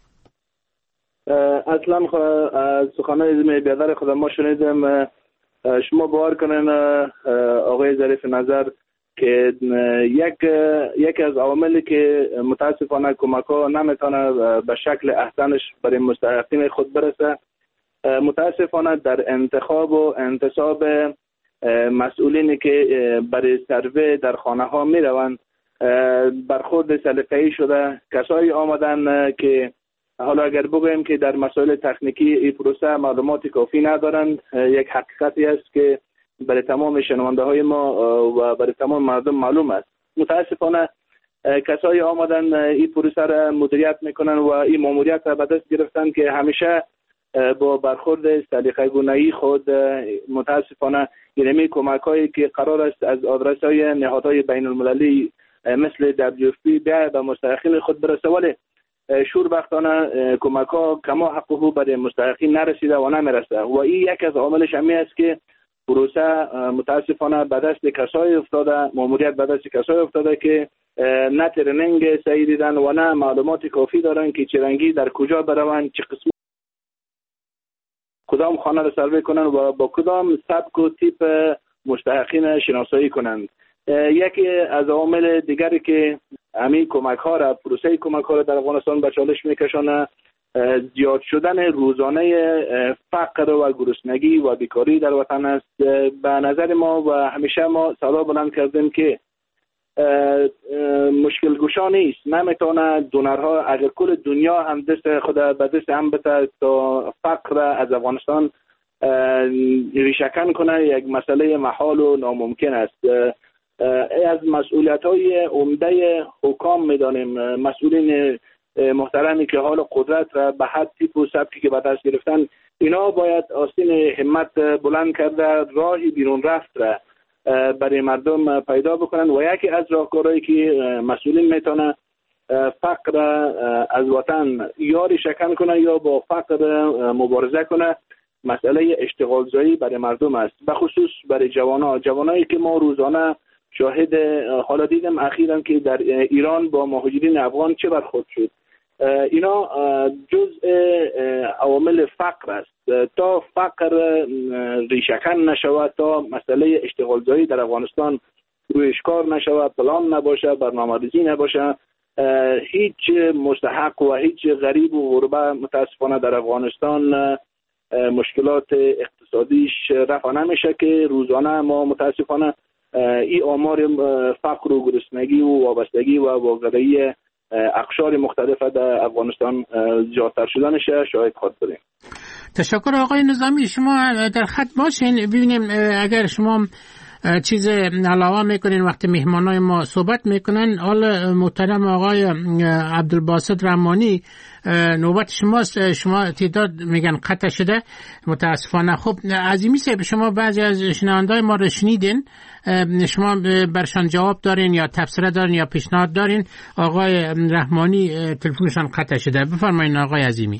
اصلا سخنان بیادر خود ما شنیدم. شما باور کنین آقای ظریف نظر که یکی از عواملی که متاسفانه کمک ها نمیتونه به شکل احسنش برای مستحقین خود برسه، متاسفانه در انتخاب و انتصاب مسئولینی که برای سروی در خانه ها می روند برخورد سلیقه‌ای شده. کسایی آمدن که حالا اگر بگویم که در مسائل تکنیکی این پروسه معلومات کافی ندارند، یک حقیقتی است که برای تمام شنونده های ما و برای تمام مردم معلوم است. متاسفانه کسایی آمدن این پروسه را مدیریت میکنن و این ماموریت را به دست گرفتن که همیشه با برخورد سلیقه گونه‌ای خود متاسفانه یعنی کمک هایی که قرار است از آدرس های نهادهای بین المللی مثل WFP به مستحقین خود برسه، ولی شوربختانه کمک ها کما حقوقو به مستحقین نرسیده و نمیرسه و این یک از عواملش همی است که پروسه متاسفانه به دست کسایی افتاده، ماموریت به دست کسایی افتاده که نه ترنینگ صحیح دیدن و نه معلومات کافی دارن که چرنگی در کجا بروند، چه قسم کدام خانه را سروی کنن و با کدام سبک و تیپ مستحقین شناسایی کنند. یکی از عوامل دیگری که همین کمک ها را، پروسه کمک ها را در افغانستان به چالش میکشانه زیاد شدن روزانه فقر و گرسنگی و بیکاری در وطن است. به نظر ما و همیشه ما صدا بلند کردیم که مشکل گشا نیست، نمیتونه دونرها اگر کل دنیا هم دست خود به دست هم بده تا فقر از افغانستان ریشه‌کن کنه، یک مسئله محال و ناممکن است. از مسئولیت های عمده حکام میدانیم، مسئولین محترمی که حال قدرت را به حد تیپ و سبکی که به دست گرفتن، اینا باید آستین همت بلند کرده راهی بیرون رفت را برای مردم پیدا بکنن و یکی از راهکارهایی که مسئولین میتونه فقر از وطن یا ریشه‌کن کنه یا با فقر مبارزه کنه، مسئله اشتغال زایی برای مردم است، به خصوص برای جوانایی که ما روزانه شاهد حالا دیدم اخیراً که در ایران با مهاجرین افغان چه برخورد شد. اینا جزء عوامل فقر است. تا فقر ریشه‌کن نشود، تا مسئله اشتغال زایی در افغانستان رویش کار نشود، پلان نباشه، برنامه‌ریزی نباشه، هیچ مستحق و هیچ غریب و غربه متاسفانه در افغانستان مشکلات اقتصادیش رفع نمیشه که روزانه ما متاسفانه این آمار فقر و گرسنگی و وابستگی و واگرایی اقشار مختلف در افغانستان زیادتر شدنش شاید خود بودیم. تشکر آقای نظامی، شما در خط باشین ببینیم اگر شما چیز علاوه میکنین وقتی مهمانای ما صحبت میکنن. حال محترم آقای عبدالباسط رحمانی نوبت شماست. شما تعداد میگن قطع شده متاسفانه. خب عظیمی صاحب، شما بعضی از شنوندای ما رو شنیدین، شما برشان جواب دارین یا تبصره دارین یا پیشنهاد دارین؟ آقای رحمانی تلفنشان قطع شده، بفرمایید آقای عظیمی.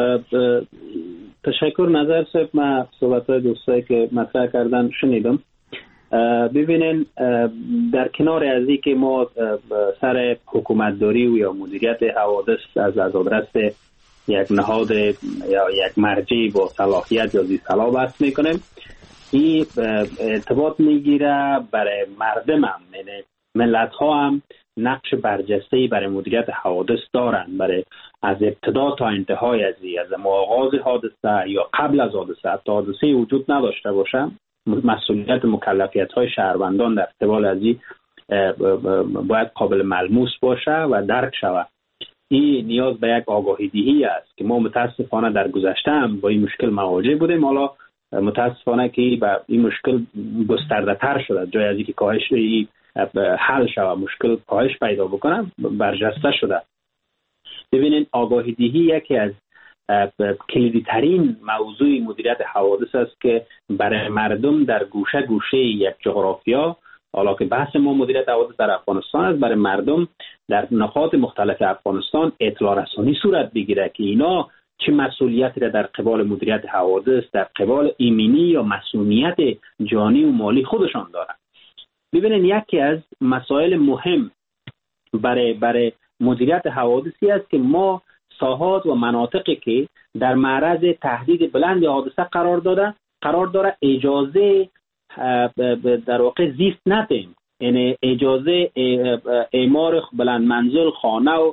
تشکر نظر صاحب، من صحبت‌های دوستایی که مطرح کردن شنیدم. ببینین در کنار از این که ما سر حکومتداری و یا مدیریت حوادث از آدرس یک نهاد یا یک مرجع با صلاحیت یا ذی صلاح بحث میکنیم، این ارتباط میگیره برای مردم هم، یعنی ملت ها هم نقش برجسته‌ای برای مدیریت حوادث دارن، برای از ابتدا تا انتهای از آغاز حادثه یا قبل از حادثه، حتی حادثه وجود نداشته باشه، مسئولیت مکلفیت های شهروندان در قبال از این باید قابل ملموس باشه و درک شود. این نیاز به یک آگاهی دهی است که ما متاسفانه در گذشته هم با این مشکل مواجه بودیم. حالا متاسفانه که با این مشکل گسترده تر شده، جای از اینکه کاهش حل شود مشکل کاهش پیدا بکنه برجسته شده. ببینید آگاهی دهی یکی از کلیدی ترین موضوع مدیریت حوادث است که برای مردم در گوشه گوشه یک جغرافیا، حالا که بحث ما مدیریت حوادث در افغانستان است، برای مردم در نقاط مختلف افغانستان اطلاع رسانی صورت بگیره که اینا چه مسئولیتی را در قبال مدیریت حوادث، در قبال ایمنی یا مسئولیت جانی و مالی خودشان دارند. ببینید یکی از مسائل مهم برای مدیریت حوادثی است که ما ساحات و مناطقی که در معرض تهدید بلند حادثه قرار داره اجازه در واقع زیست ندیم، یعنی اجازه اعمار بلند منزل، خانه و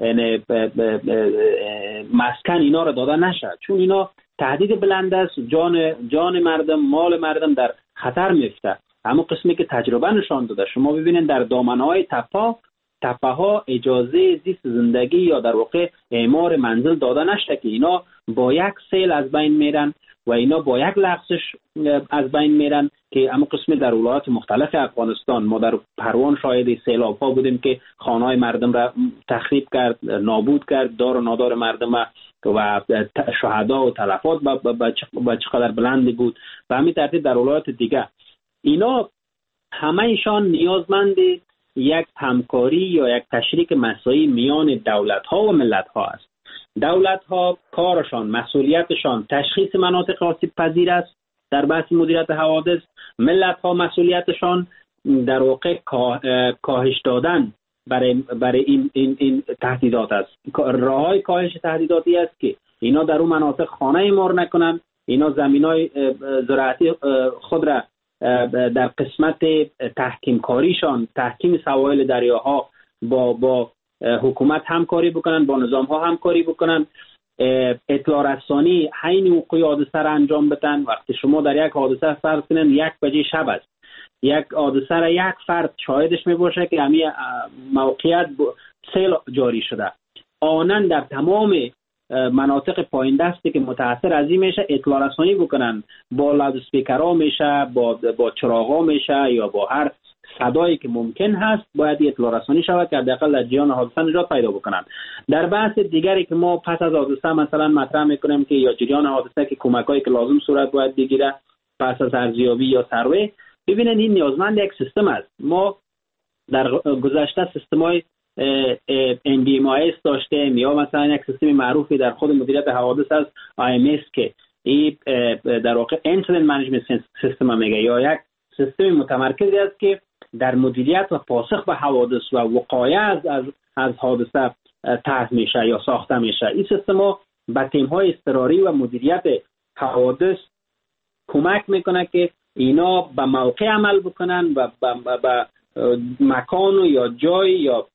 مسکن اینا را داده نشد، چون اینا تهدید بلند است، جان مردم، مال مردم در خطر میفته. اما قسمی که تجربه نشان داده، شما ببینید در دامنه‌های تپه ها اجازه زیست زندگی یا در واقع اعمار منزل داده نشده که اینا با یک سیل از بین میرن و اینا با یک لغزش از بین میرن که اما قسمی در ولایات مختلف افغانستان، ما در پروان شاهد سیلاب ها بودیم که خانه‌های مردم را تخریب کرد، نابود کرد، دار و نادار مردم و شهدا و تلفات با چقدر بلندی بود و همین ترتیب در ولایات دیگه. اینا همه ایشان نیازمند یک همکاری یا یک تشریک مساعی میان دولت ها و ملت ها است. دولت ها کارشان، مسئولیتشان تشخیص مناطق آسیب پذیر است در بحث مدیریت حوادث. ملت ها مسئولیتشان در واقع کاهش دادن برای این تهدیدات است. راههای کاهش تهدیداتی است که اینا در اون مناطق خانه اعمار نکنند، اینا زمینای زراعتی خود را در قسمت تحکیم کاریشان، تحکیم سواحل دریاها با حکومت همکاری بکنن، با نظام ها همکاری بکنن، اطلاع رسانی حین وقوع حادثه را انجام بدن. وقتی شما در یک حادثه فرض کنین 1 بجه شب است، یک حادثه را یک فرد شاهدش می باشه که همین موقعیت سیل جاری شده، آنن در تمام مناطق پایین دستی که متاثر از این میشه اطلاع رسانی بکنن، با لاود اسپیکرها میشه، با چراغا میشه، یا با هر صدایی که ممکن هست باید اطلاع رسانی شود که حداقل در جریان حادثه نجات پیدا بکنن. در بحث دیگری که ما پس از حادثه مثلا مطرح میکنیم که یا جریان حادثه که کمکایی که لازم صورت باید بگیره پس از ارزیابی یا سروی، ببینید این نیازمند یک سیستم است. ما در گذشته سیستم‌های NDMIS داشتیم، یا مثلا یک سیستم معروفی در خود مدیریت حوادث است IMS که این در واقع Incident Management System میگه، یا یک سیستم متمرکزی است که در مدیریت و پاسخ به حوادث و وقایع از حادثه طرح میشه یا ساخته میشه. این سیستم به تیم‌های اضطراری و مدیریت حوادث کمک میکنه که اینا به موقع عمل بکنن و به مکان یا جای یا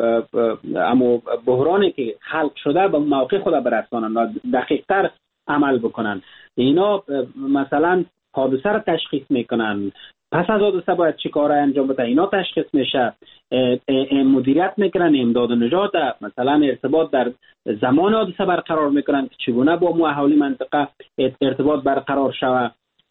اما بحرانی که حل شده به موقع خود برسانن و دقیق‌تر عمل بکنن. اینا مثلا حادثه را تشخیص میکنن، پس از حادثه باید چی کار انجام بده، اینا تشخیص میشه، مدیریت میکنن، امداد و نجات، مثلا ارتباط در زمان حادثه برقرار میکنن که چگونه با اهالی منطقه ارتباط برقرار شود.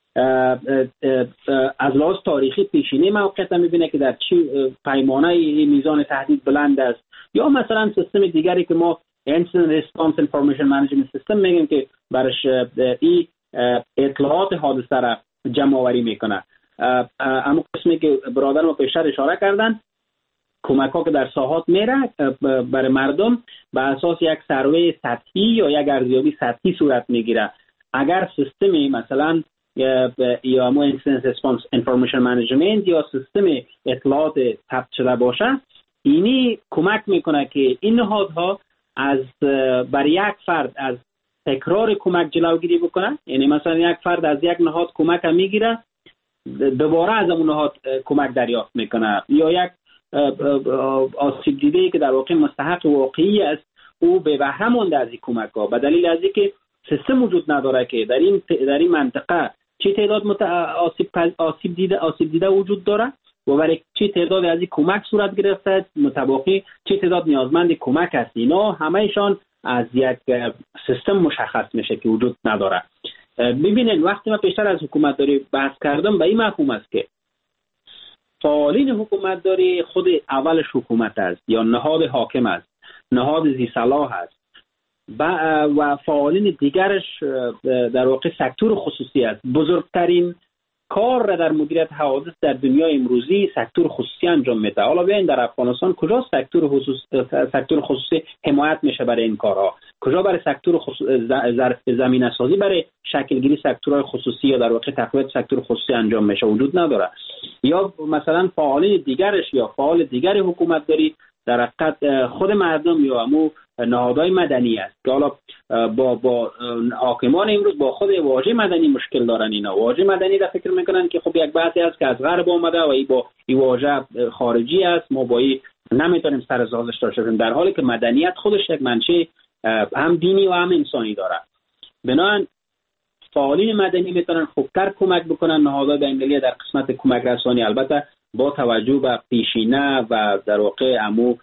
از لحاظ تاریخی پیشینه موقعیت میبینه که در چی پیمانه میزان تهدید بلند است. یا مثلا سیستم دیگری که ما Incident Response Information Management System میگیم که برش این اطلاعات حادثه را جمع آوری میکنه. اما قسمی که برادر ما پیشتر اشاره کردن، کمک ها که در ساحات میره برای مردم به اساس یک سروی سطحی یا یک ارزیابی سطحی صورت میگیره. اگر سیستمی مثلا یا ما Incident Response Information Management یا سیستم اطلاعات ثبت شده باشه، اینی کمک میکنه که این نهادها از بر یک فرد از تکرار کمک جلوگیری بکنه. یعنی مثلا یک فرد از یک نهاد کمک میگیره، دوباره از اون نهاد کمک دریافت میکنه، یا یک آسیب دیده که در واقع مستحق واقعی است او به بهره مونده از این کمک ها به دلیل از اینکه سیستم وجود نداره که در این منطقه چه تعداد آسیب دیده وجود داره و برای چه تعداد از این کمک صورت گرفته، متباقی چه تعداد نیازمند کمک است. اینا همهشان از یک سیستم مشخص میشه که وجود نداره. ببینید وقتی من پیشتر از حکومت داری بحث کردم به این مفهوم است که فعالین حکومت داری خود اولش حکومت است یا نهاد حاکم است، نهاد ذی صلاح است و فعالین دیگرش در واقع سکتور خصوصی است. بزرگترین کار را در مدیریت حوادث در دنیای امروزی سکتور خصوصی انجام میده. حالا بیاین در افغانستان کجا سکتور خصوصی حمایت میشه برای این کارها؟ کجا برای سکتور زمینه سازی برای شکل گیری سکتورهای خصوصی یا در واقع تقویت سکتور خصوصی انجام میشه؟ وجود نداره. یا مثلا فعالین دیگرش یا فعال دیگر حکومت داری در حقیقت خود مردم یا همو نهادهای مدنی است که حالا با حاکمان امروز با خود واژه مدنی مشکل دارن. اینا واژه مدنی را فکر میکنن که خب یک بحثی است که از غرب آمده و ای با این واژه خارجی است، ما با این نمیتونیم سر سازش داشته باشیم، در حالی که مدنیت خودش یک منشأ هم دینی و هم انسانی داره. بنابراین فعالین مدنی میتونن خوبتر کمک بکنن نهادهای بین‌المللی در قسمت کمک رسانی، البته با توجه به پیشینه و در واقع عمو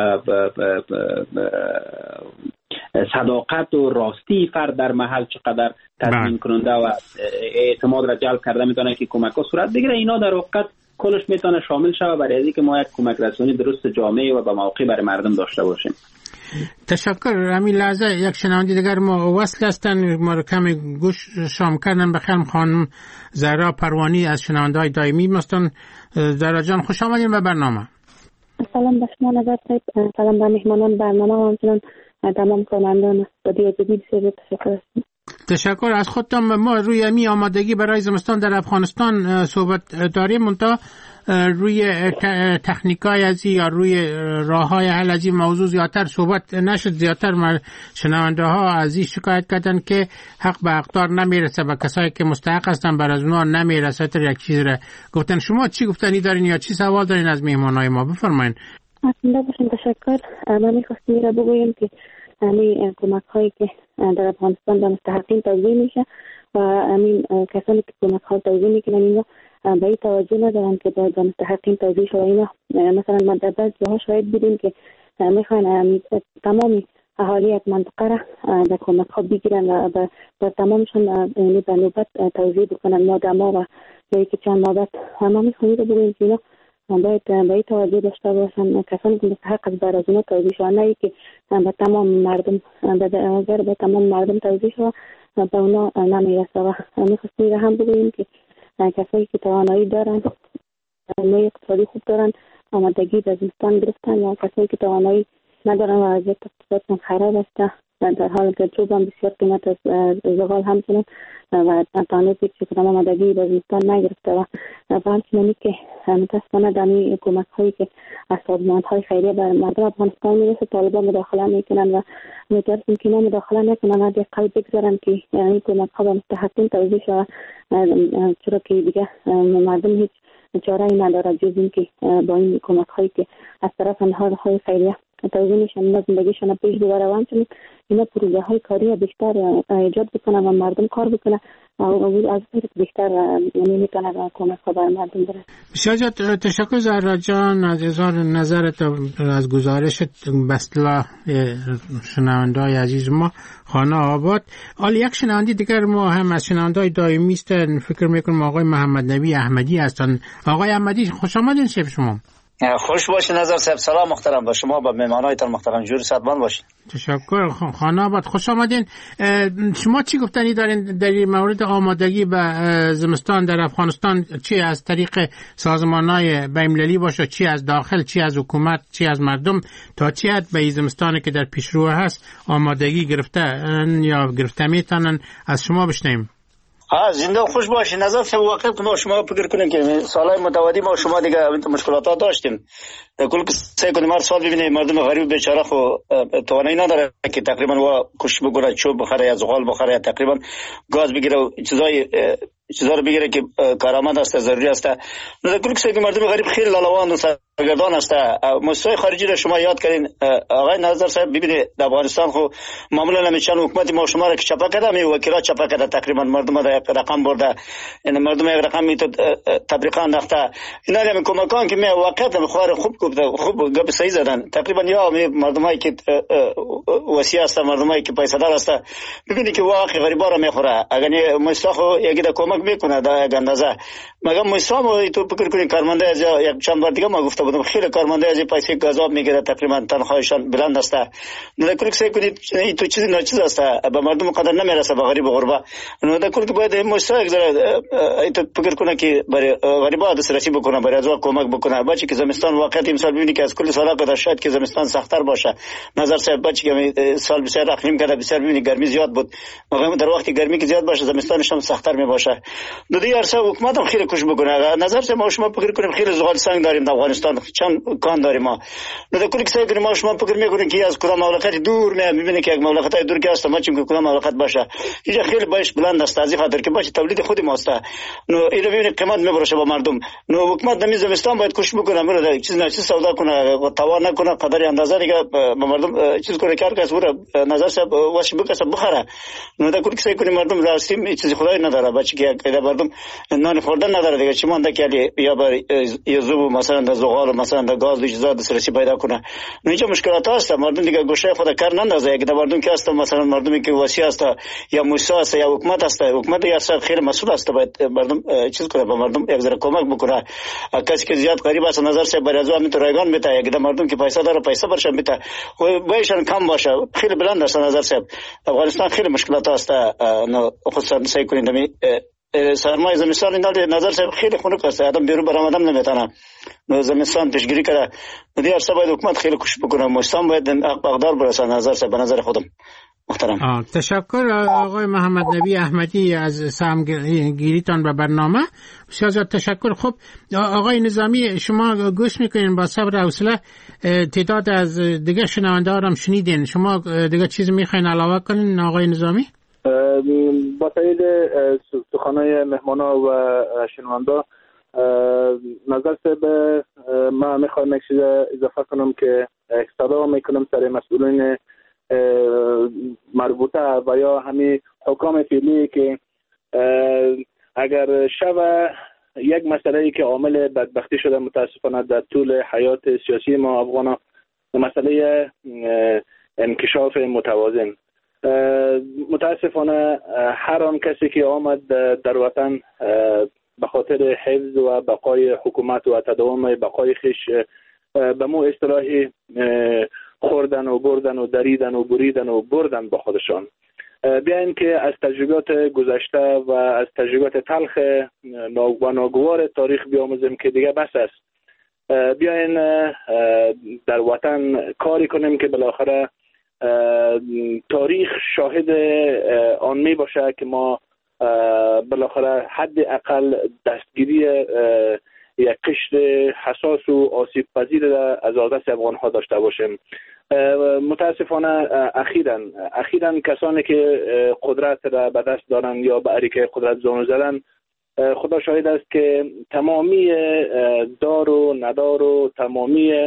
صداقت و راستی فرد در محل چقدر تضمین کننده و اعتماد را جلب کرده میتونه که کمک ها صورت بگیره. اینا در واقع کلش میتونه شامل شود برای اینکه ما یک کمک رسانی درست جامعه و به موقع برای مردم داشته باشیم. تشکر. همین لحظه یک شنونده دیگر ما وصل هستن، ما کمی گوش شام کردن. بخیر خانم زهرا پروانی از شنونده های دائمی هستن. زهرا جان خوش آمدین به برنامه. سلام به شما نظر صاحب، سلام به مهمانان برنامه و همچنان تمام خوانندگان رادیو جدید. تشکر هستم. تشکر از خودتان. ما روی می آمادگی برای زمستان در افغانستان صحبت داریم، منتها روی تکنیکای ازی یا روی راههای حل از این موضوع زیادتر صحبت نشد. زیادتر شنونده ها از این شکایت کردن که حق به حقدار نمیرسه و کسایی که مستحق هستن بر از اونها نمیرسه. تر یک چیز را گفتن. شما چی گفتنی دارین یا چی سوال دارین از مهمانای ما؟ بفرمایید. اصلا باشین. تشکر. من میخواستم را بگویم که همین کمک هایی که در افغانستان به مستحقین توزیع میشه و همین کسانی که کمک ها توزیع میکنن اینا به این توجه ندارن که به مستحقین توزیع شده. اینا مثلا ما در بعض جاها شاید دیدیم که میخوان تمامی اهالی یک منطقه را در کمک ها بگیرن و به تمامشون به نوبت توزیع بکنن مادما و یا که چند مادت. ما میخوایم رو بگویم که اینا باید به این توجه داشته باشن کسانی که مستحق از بر از اونا توزیع شده، نه که به تمام مردم اگر به تمام مردم توزیع شده به اونا نمیرسه. و میخواستیم را هم بگوییم که کسایی که توانایی دارن، نوع اقتصادی خوب دارن، آمادگی به زمستان گرفتن، یا کسایی که توانایی ندارن و وضعیت اقتصادشون خراب است در حال که چوب هم بسیار قیمت از زغال همچنان و تانوزی که کدام آمادگی به زمستان نگرفته و همچنانی که متاسفانه دمی کمک هایی که از سازمان های خیریه بر مردم افغانستان میرسه طالبان مداخله میکنن و میترسیم که اینا مداخله نکنن، حداقل بگذارن که این کمک ها به مستحقین توزیع شود، چرا که دیگه مردم هیچ چاره ای نداره جز این که با این کمک هایی که از طرف نهادهای خیریه توزیع میشن زندگیشون پیش ببره و همچنین اینا پروژه های کاری بیشتر ایجاد بکنن و مردم کار بکنن از بیشتر یعنی میتونن کمک ها بر مردم برن. بسیار زیاد تشکر زهرا جان از اظهار نظرت از گزارشت به اصطلاح شنونده‌های عزیز ما خانه آباد. حالا یک شنونده دیگر ما هم از شنونده‌های دائمی هستن، فکر میکنم آقای محمد نبی احمدی هستن. آقای احمدی خوش آمدین. شب شما خوش باشین نظر صاحب. سلام محترم با شما با مهمانایتان محترم. جور صدبان باشین. تشکر. خانه آباد خوش آمدین. شما چی گفتنی دارین در مورد آمادگی به زمستان در افغانستان؟ چی از طریق سازمان‌های بین‌المللی باشه، چی از داخل، چی از حکومت، چی از مردم، تا چی حد به زمستانی که در پیشرو هست آمادگی گرفته یا گرفته میتونن؟ از شما بشنویم. زنده خوش باشین. نظر صاحب واقعا ما شما فکر کنین که سالهای متعددی ما شما دیگه مشکلات داشتیم. کل سعی کنیم هر سال ببینیم مردم غریب بیچاره خو توانایی نداره که تقریبا وا کش بگیره، چوب بخره یا زغال بخره یا تقریبا گاز بگیره و چیزا رو بگیره که کارآمد است، ضروری است. نه کل که مردم غریب خیلی لالوان و سرگردان است. مؤسسات خارجی رو شما یاد کردین آقای نظر صاحب. ببینید در افغانستان خو معمولا نمیچن حکومت ما شما رو که چپا کرده، می وکیلات چپا کرده، تقریبا مردم را یک رقم برده، این مردم یک رقم می تو تبریکا انداخته. اینا هم کمکان که می واقعا بخوار خوب گپ صحیح زدن. تقریبا یا مردمایی که وسیع است، مردمایی که پیسه دار است، ببینید که واقعا غریبا را میخوره. اگر مستخو یکی کمک میکنه در اندازه مگه مسلمان تو فکر کنین کارمنده از یک چند بار دیگه ما گفته بودم خیلی کارمنده از پیسه گازاب میگیره، تقریبا تنخواهشان بلند است. نه کلی سعی کنید این تو چیزی ناچیز است به مردم قدر نمیرسه، به غریب و غربا. نه کلی که باید مسلمان تو فکر کنه که برای غریبا دسترسی بکنه، برای ازوا کمک بکنه. بچه که زمستان واقعا امسال ببینید که از کل سالا قدر شاید که زمستان سخت‌تر باشه. نظر صاحب بچه که سال بسیار اقلیم کرده بسیار ببینید گرمی زیاد بود، مگر در وقتی گرمی که زیاد باشه زمستانش هم سخت‌تر می باشه. دو دیگه عرصه حکومت هم خیلی کوشش بکنه. نظر صاحب ما شما فکر کنیم خیلی زغال سنگ داریم در افغانستان، چند کان داریم ما. نه کلی که سعی کنیم ما شما فکر میکنیم که از کدام مملکت دور میبینید که یک مملکت دور که است ما چیم که کدام مملکت باشه اینجا خیلی باش بلند است، از این خاطر که باشه تولید خود ماست. نو اینو ببینید قیمت میبره با مردم. نو حکومت نمی زمستان باید کوشش بکنه برای چیز نه چیز سودا کنه، توان نکنه قدر اندازه دیگه به مردم چیز کنه کار کس بره. نظر صاحب واش بکسه بخره. نو دا کلی که سعی کنیم مردم راستیم چیزی خدای نداره، بچه که مردم نان خوردن نداره دیگه، چی مونده که یا بر یزو مثلا در زغال مثلا در گاز چیزا دسترسی پیدا کنه. اینجا مشکلات هست، مردم دیگه گوشه خود کار نندازه. اگه مردم که هست مثلا مردمی که وسیع است یا موسا است یا حکومت است، حکومت یا صاحب خیلی مسئول است، باید مردم چیز کنه، به مردم یک ذره کمک بکنه. کسی که زیاد غریب است نظر صاحب برای ازوا میتونه رایگان بده، اگه مردم که پیسه داره پیسه برشن بده و بهشون کم باشه. خیلی بلند است نظر صاحب. افغانستان خیلی مشکلات است، خصوصا سعی کنید سرمای زمستان این نظر صاحب خیلی خنک است، آدم بیرون برآمدن نمیتونه. نو زمستان پیشگیری کرده، دیگه عرصه باید حکومت خیلی کوشش بکنه، مستان باید اقدار برسه. نظر صاحب به نظر خودم محترم. تشکر آقای محمد نبی احمدی از سهمگیریتان به برنامه. بسیار زیاد تشکر. خب آقای نظامی، شما گوش میکنین با صبر و حوصله، تعداد از دیگه شنونده ها هم شنیدین، شما دیگه چیز میخواین علاوه کنین آقای نظامی؟ با تایید سخنهای مهمانا و شنونده، نظر به من میخوایم یک چیز اضافه کنم که صدا میکنم سر مسئولین مربوطه و یا همین حکام فعلی که اگر شب یک مسئله ای که عامل بدبختی شده متاسفانه در طول حیات سیاسی ما افغان، مسئله انکشاف متوازن. متاسفانه هر آن کسی که آمد در وطن به خاطر حفظ و بقای حکومت و تداوم بقای خیش به مو اصطلاحی خوردن و بردن و دریدن و بریدن و بردن با خودشان. بیاین که از تجربیات گذشته و از تجربیات تلخ و ناگوار تاریخ بیاموزیم که دیگه بس است. بیاین در وطن کاری کنیم که بالاخره تاریخ شاهد آن می باشه که ما بالاخره حد اقل دستگیری یک قشر حساس و آسیب پذیر از دست افغان ها داشته باشیم. متاسفانه اخیراً کسانی که قدرت را به دست دارن یا به اریکه قدرت زانو زدن، خدا شاهد است که تمامی دار و ندار و تمامی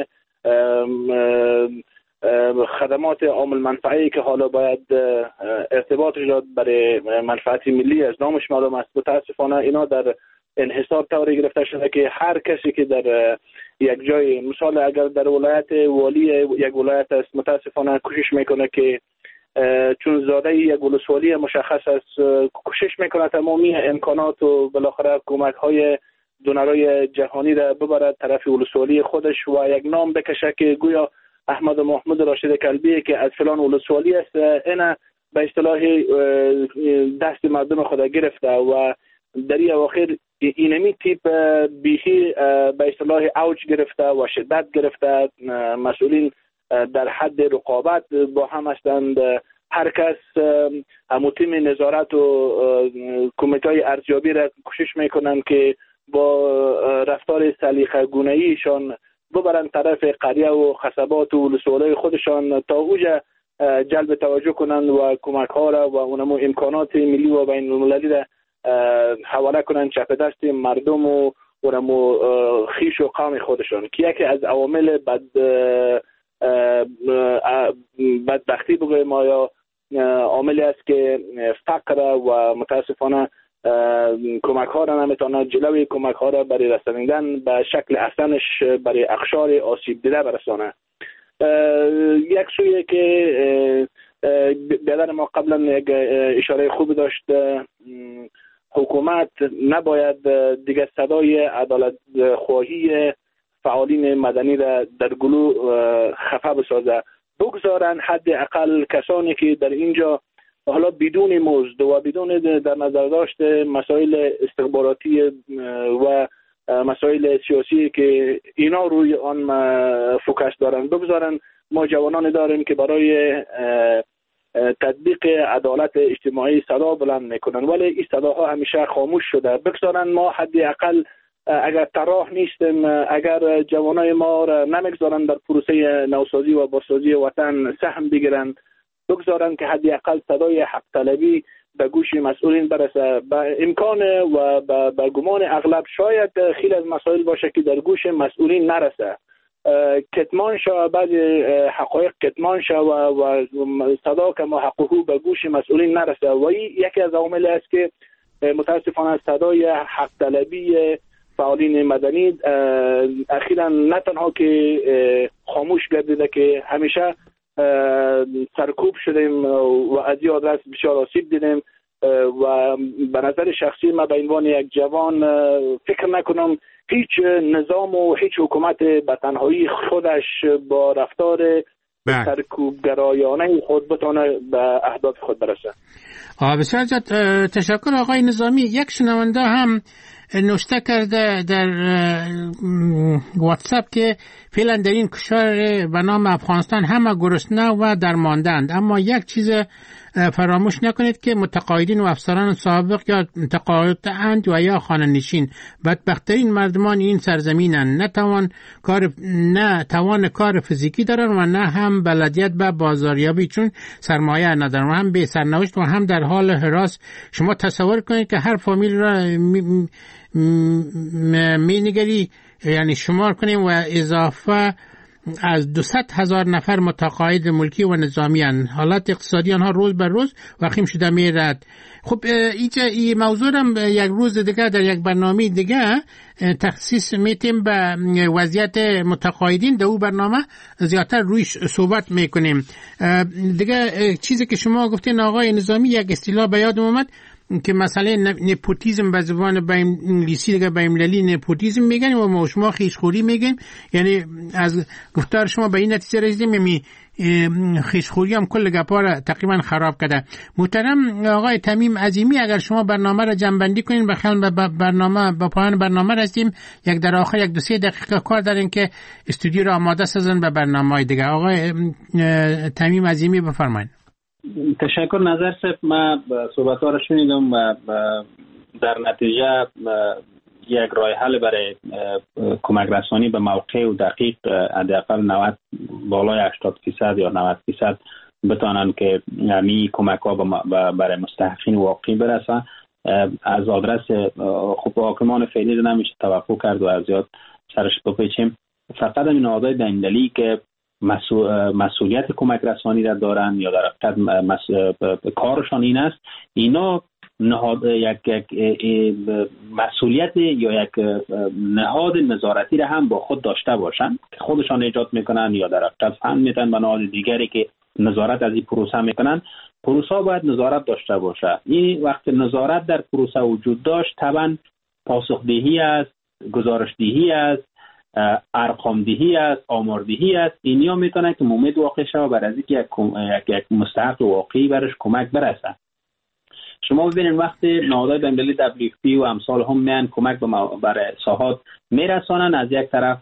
خدمات عامل منفعی که حالا باید ارتباطش داد برای منفعت ملی از نامش معلوم است، متاسفانه اینا در انحصار طوری گرفته شده که هر کسی که در یک جای، مثال اگر در ولایت والی یک ولایت است، متاسفانه کوشش میکنه که چون زاده یک ولسوالی مشخص است، کوشش میکنه تمامی امکانات و بالاخره کمک های دونرای جهانی را ببرد طرف ولسوالی خودش و یک نام بکشه که گویا احمد محمود راشد کلبی که از فلان ولسوالی است، اینا به اصطلاح دست مردم خود گرفته و در این اواخر اینمی تیپ بیخی به اصطلاح اوج گرفته و شدت گرفته. مسئولین در حد رقابت با هم هستند، هر کس همون تیم نظارت و کمیته ارزیابی را کوشش میکنند که با رفتار سلیقه گونه‌ایشان ببرن طرف قریه و خصبات و ولسوالی خودشان تا اوجه جلب توجه کنند و کمک ها را و اونمو امکانات ملی و بین المللی را حواله کنند چپ دست مردم و اونمو خیش و قوم خودشان، که یکی از عوامل بدبختی بگویم یا عاملی است که فقر و متاسفانه کمک ها را نمیتونه جلوی کمک ها را برای رساندن به شکل احسنش برای اقشار آسیب دیده برسانه. یک سویه که بیادر ما قبلا یک اشاره خوب داشت، حکومت نباید دیگه صدای عدالت خواهی فعالین مدنی را در گلو خفه بسازه، بگذارن حد اقل کسانی که در اینجا حالا بدون مزد و بدون در نظر داشت مسائل استخباراتی و مسائل سیاسی که اینا روی آن فوکس دارن بگذارن. ما جوانان داریم که برای تطبیق عدالت اجتماعی صدا بلند میکنن، ولی این صداها همیشه خاموش شده. بگذارن ما حد اقل اگر طراح نیستیم، اگر جوانای ما را نمیگذارن در پروسه نوسازی و بازسازی وطن سهم بگیرن، بگذارن که حد اقل صدای حق طلبی به گوش مسئولین برسه. به امکان و به گمان اغلب شاید خیلی از مسائل باشه که در گوش مسئولین نرسه، کتمان شو، بعضی حقایق کتمان شو و صدا که محققو به گوش مسئولین نرسه و این یکی از عوامل است که متاسفانه صدای حق طلبی فعالین مدنی اخیراً نه تنها که خاموش گردیده که همیشه سرکوب شدیم و از این آدرس بسیار آسیب دیدیم و به نظر شخصی من به عنوان یک جوان فکر نکنم هیچ نظام و هیچ حکومت به تنهایی خودش با رفتار سرکوبگرایانه خود بتونه به اهداف خود برسه. بسیار زیاد تشکر آقای نظامی. یک شنونده هم نوشته کرده در واتساپ که فعلا در این کشور به نام افغانستان همه گرسنه و درماندند، اما یک چیز فراموش نکنید که متقاعدین و افسران سابق یا متقاعدند و یا خانه نشین بدبخترین مردمان این سرزمینند، نه توان کار فیزیکی دارن و نه هم بلدیت به بازاریابی، چون سرمایه ندارن و هم به سرنوشت و هم در حال هراس. شما تصور کنید که هر فامیل را می نگری، یعنی شمار کنیم و اضافه از 200,000 نفر متقاعد ملکی و نظامی هستند. حالت اقتصادی آنها روز به روز وخیم شده میرد. خب این موضوع هم یک روز دیگه در یک برنامه دیگه تخصیص میتیم به وضعیت متقاعدین. در او برنامه زیادتر رویش صحبت میکنیم. دیگه چیزی که شما گفتین آقای نظامی، یک اصطلاح به یادم اومد که مسئله نپوتیزم به زبان به انگلیسی دیگه به ایمللی نپوتیزم میگن و ما شما خیشخوری میگیم. یعنی از گفتار شما به این نتیجه رسیدیم خیشخوری هم کل گپا را تقریبا خراب کرده. محترم آقای تمیم عظیمی، اگر شما برنامه را جمع‌بندی کنین، بخیال به پایان برنامه رسیدیم. یک در آخر 1-2-3 دقیقه کار دارین که استودیو را آماده سازن به برنامه‌های دیگه. آقای تمیم عظیمی بفرمایید. تشکر نظر صاحب. من صحبت ها را شنیدم و در نتیجه یک راه حل برای کمک رسانی به موقع و دقیق حداقل 90 بالای 80% یا 90% بتانن که می کمک ها برای مستحقین واقعی برسن. از آدرس خب حاکمان فعلی نمیشه توقع کرد و از زیاد سرش بپیچیم. فقط این نهادهای بین‌المللی که مسئولیت کمک رسانی را دارن یا در حقیقت کارشان این است، اینا نهاد یک مسئولیت یا یک نهاد نظارتی را هم با خود داشته باشن که خودشان ایجاد میکنن یا در حقیقت فهم میتن به نهاد دیگری که نظارت از این پروسه میکنن. پروسه باید نظارت داشته باشه. این وقت نظارت در پروسه وجود داشت، طبعا پاسخدهی است، گزارشدهی است، ارقامدهی است، آماردهی است. اینیا میتونه که مومد واقع شود بر از اینکه یک مستحق واقعی برش کمک برسه. شما ببینید وقتی نهادهای بین‌المللی WFP و امثال هم میان کمک برای ساحات میرسانن، از یک طرف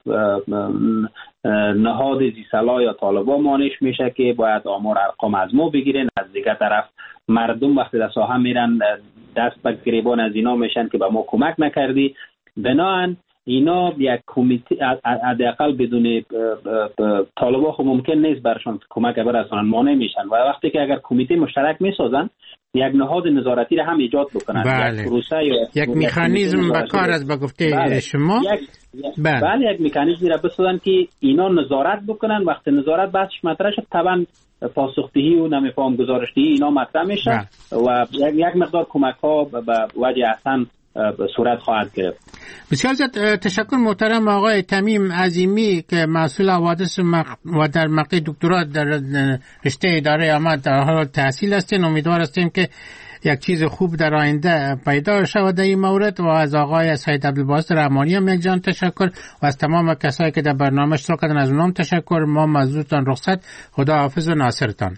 نهاد زیصلاح یا طالبان مانش میشه که باید آمار ارقام از ما بگیرن، از دیگر طرف مردم وقتی در ساحه میرن دست به گریبان از اینا میشن که به ما کمک نکردی. بنابراین اینا یک کمیته حداقل بدون طالبان خب ممکن نیست برشان کمک برسانن، مانع میشن و وقتی که اگر کمیته مشترک میسازن یک نهاد نظارتی را هم ایجاد بکنن. بله. یک پروسه یا یک مکانیزم به کار از به گفته شما بله یک مکانیزمی را بسازن که اینا نظارت بکنن. وقتی نظارت بحثش مطرح شد طبعا پاسخدهی و نمیفهم گزارشدهی اینا مطرح میشه و یک مقدار کمک ها به وجه احسن صورت خواهد گرفت. بسیار زیاد تشکر محترم آقای تمیم عظیمی که مسئول حوادث و در مقطع دکترا در رشته اداره عامه در حال تحصیل هستین. امیدوار هستیم که یک چیز خوب در آینده پیدا شود در این مورد. و از آقای سید عبدالباسط رحمانی هم یک جان تشکر و از تمام کسایی که در برنامه اشتراک کردن از اونم تشکر. ما مزدورتان رخصت. خدا حافظ و ناصرتان.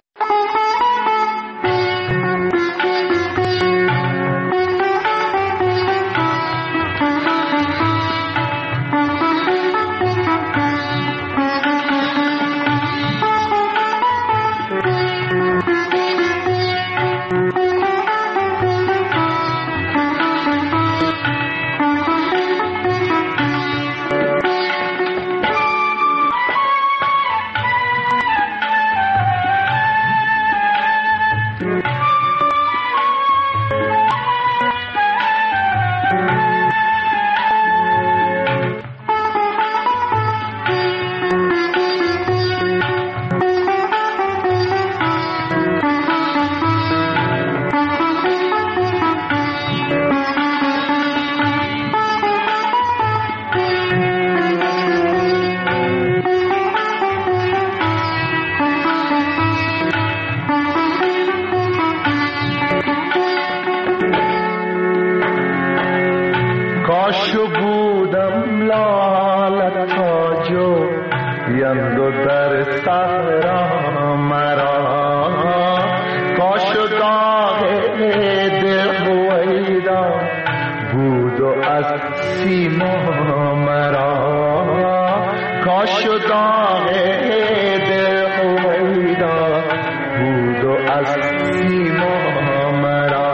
یندو در صحرا مرا کاش داغ دل هویدا بود و از سیما مرا کاش داغ دل هویدا بود و از سیما مرا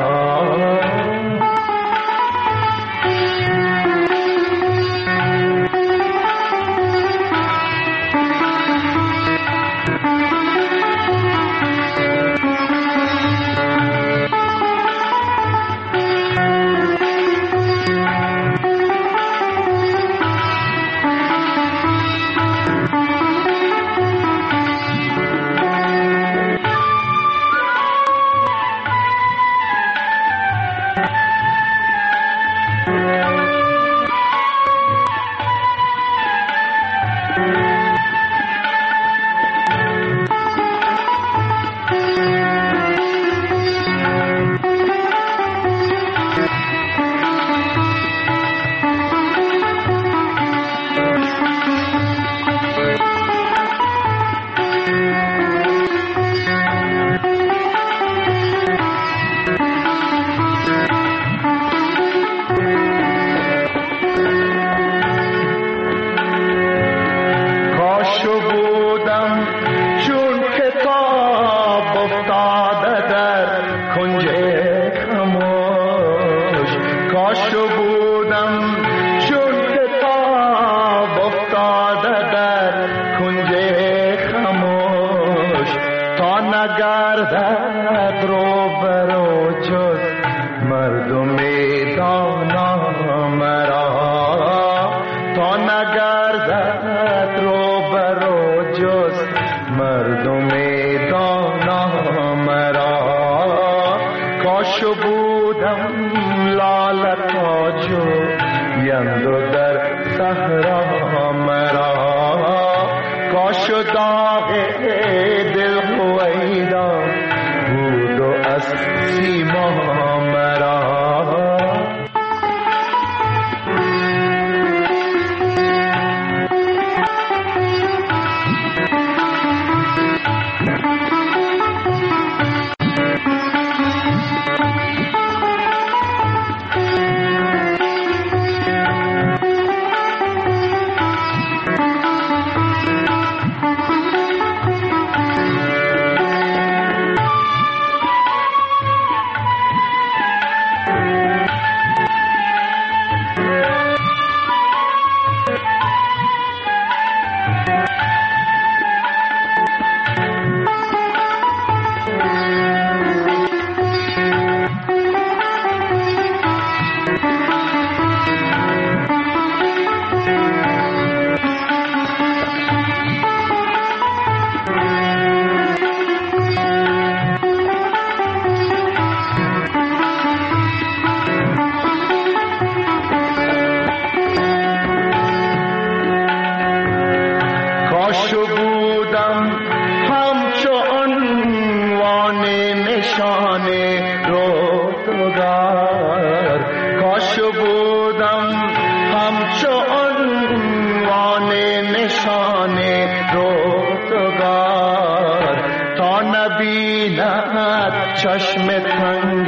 چشم تنگ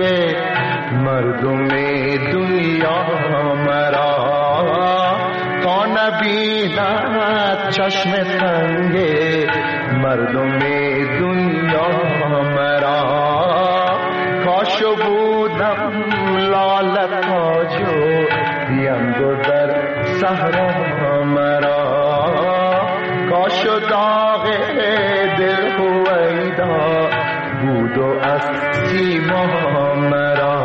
مردم دنیا مرا تا نبیند چشم تنگ مردم دنیا مرا کاش بودم لاله تاجو دیندو در صحرا مرا کاش داغ دل هویدا بود و از سیما مرا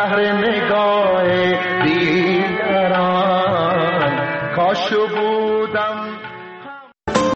شهر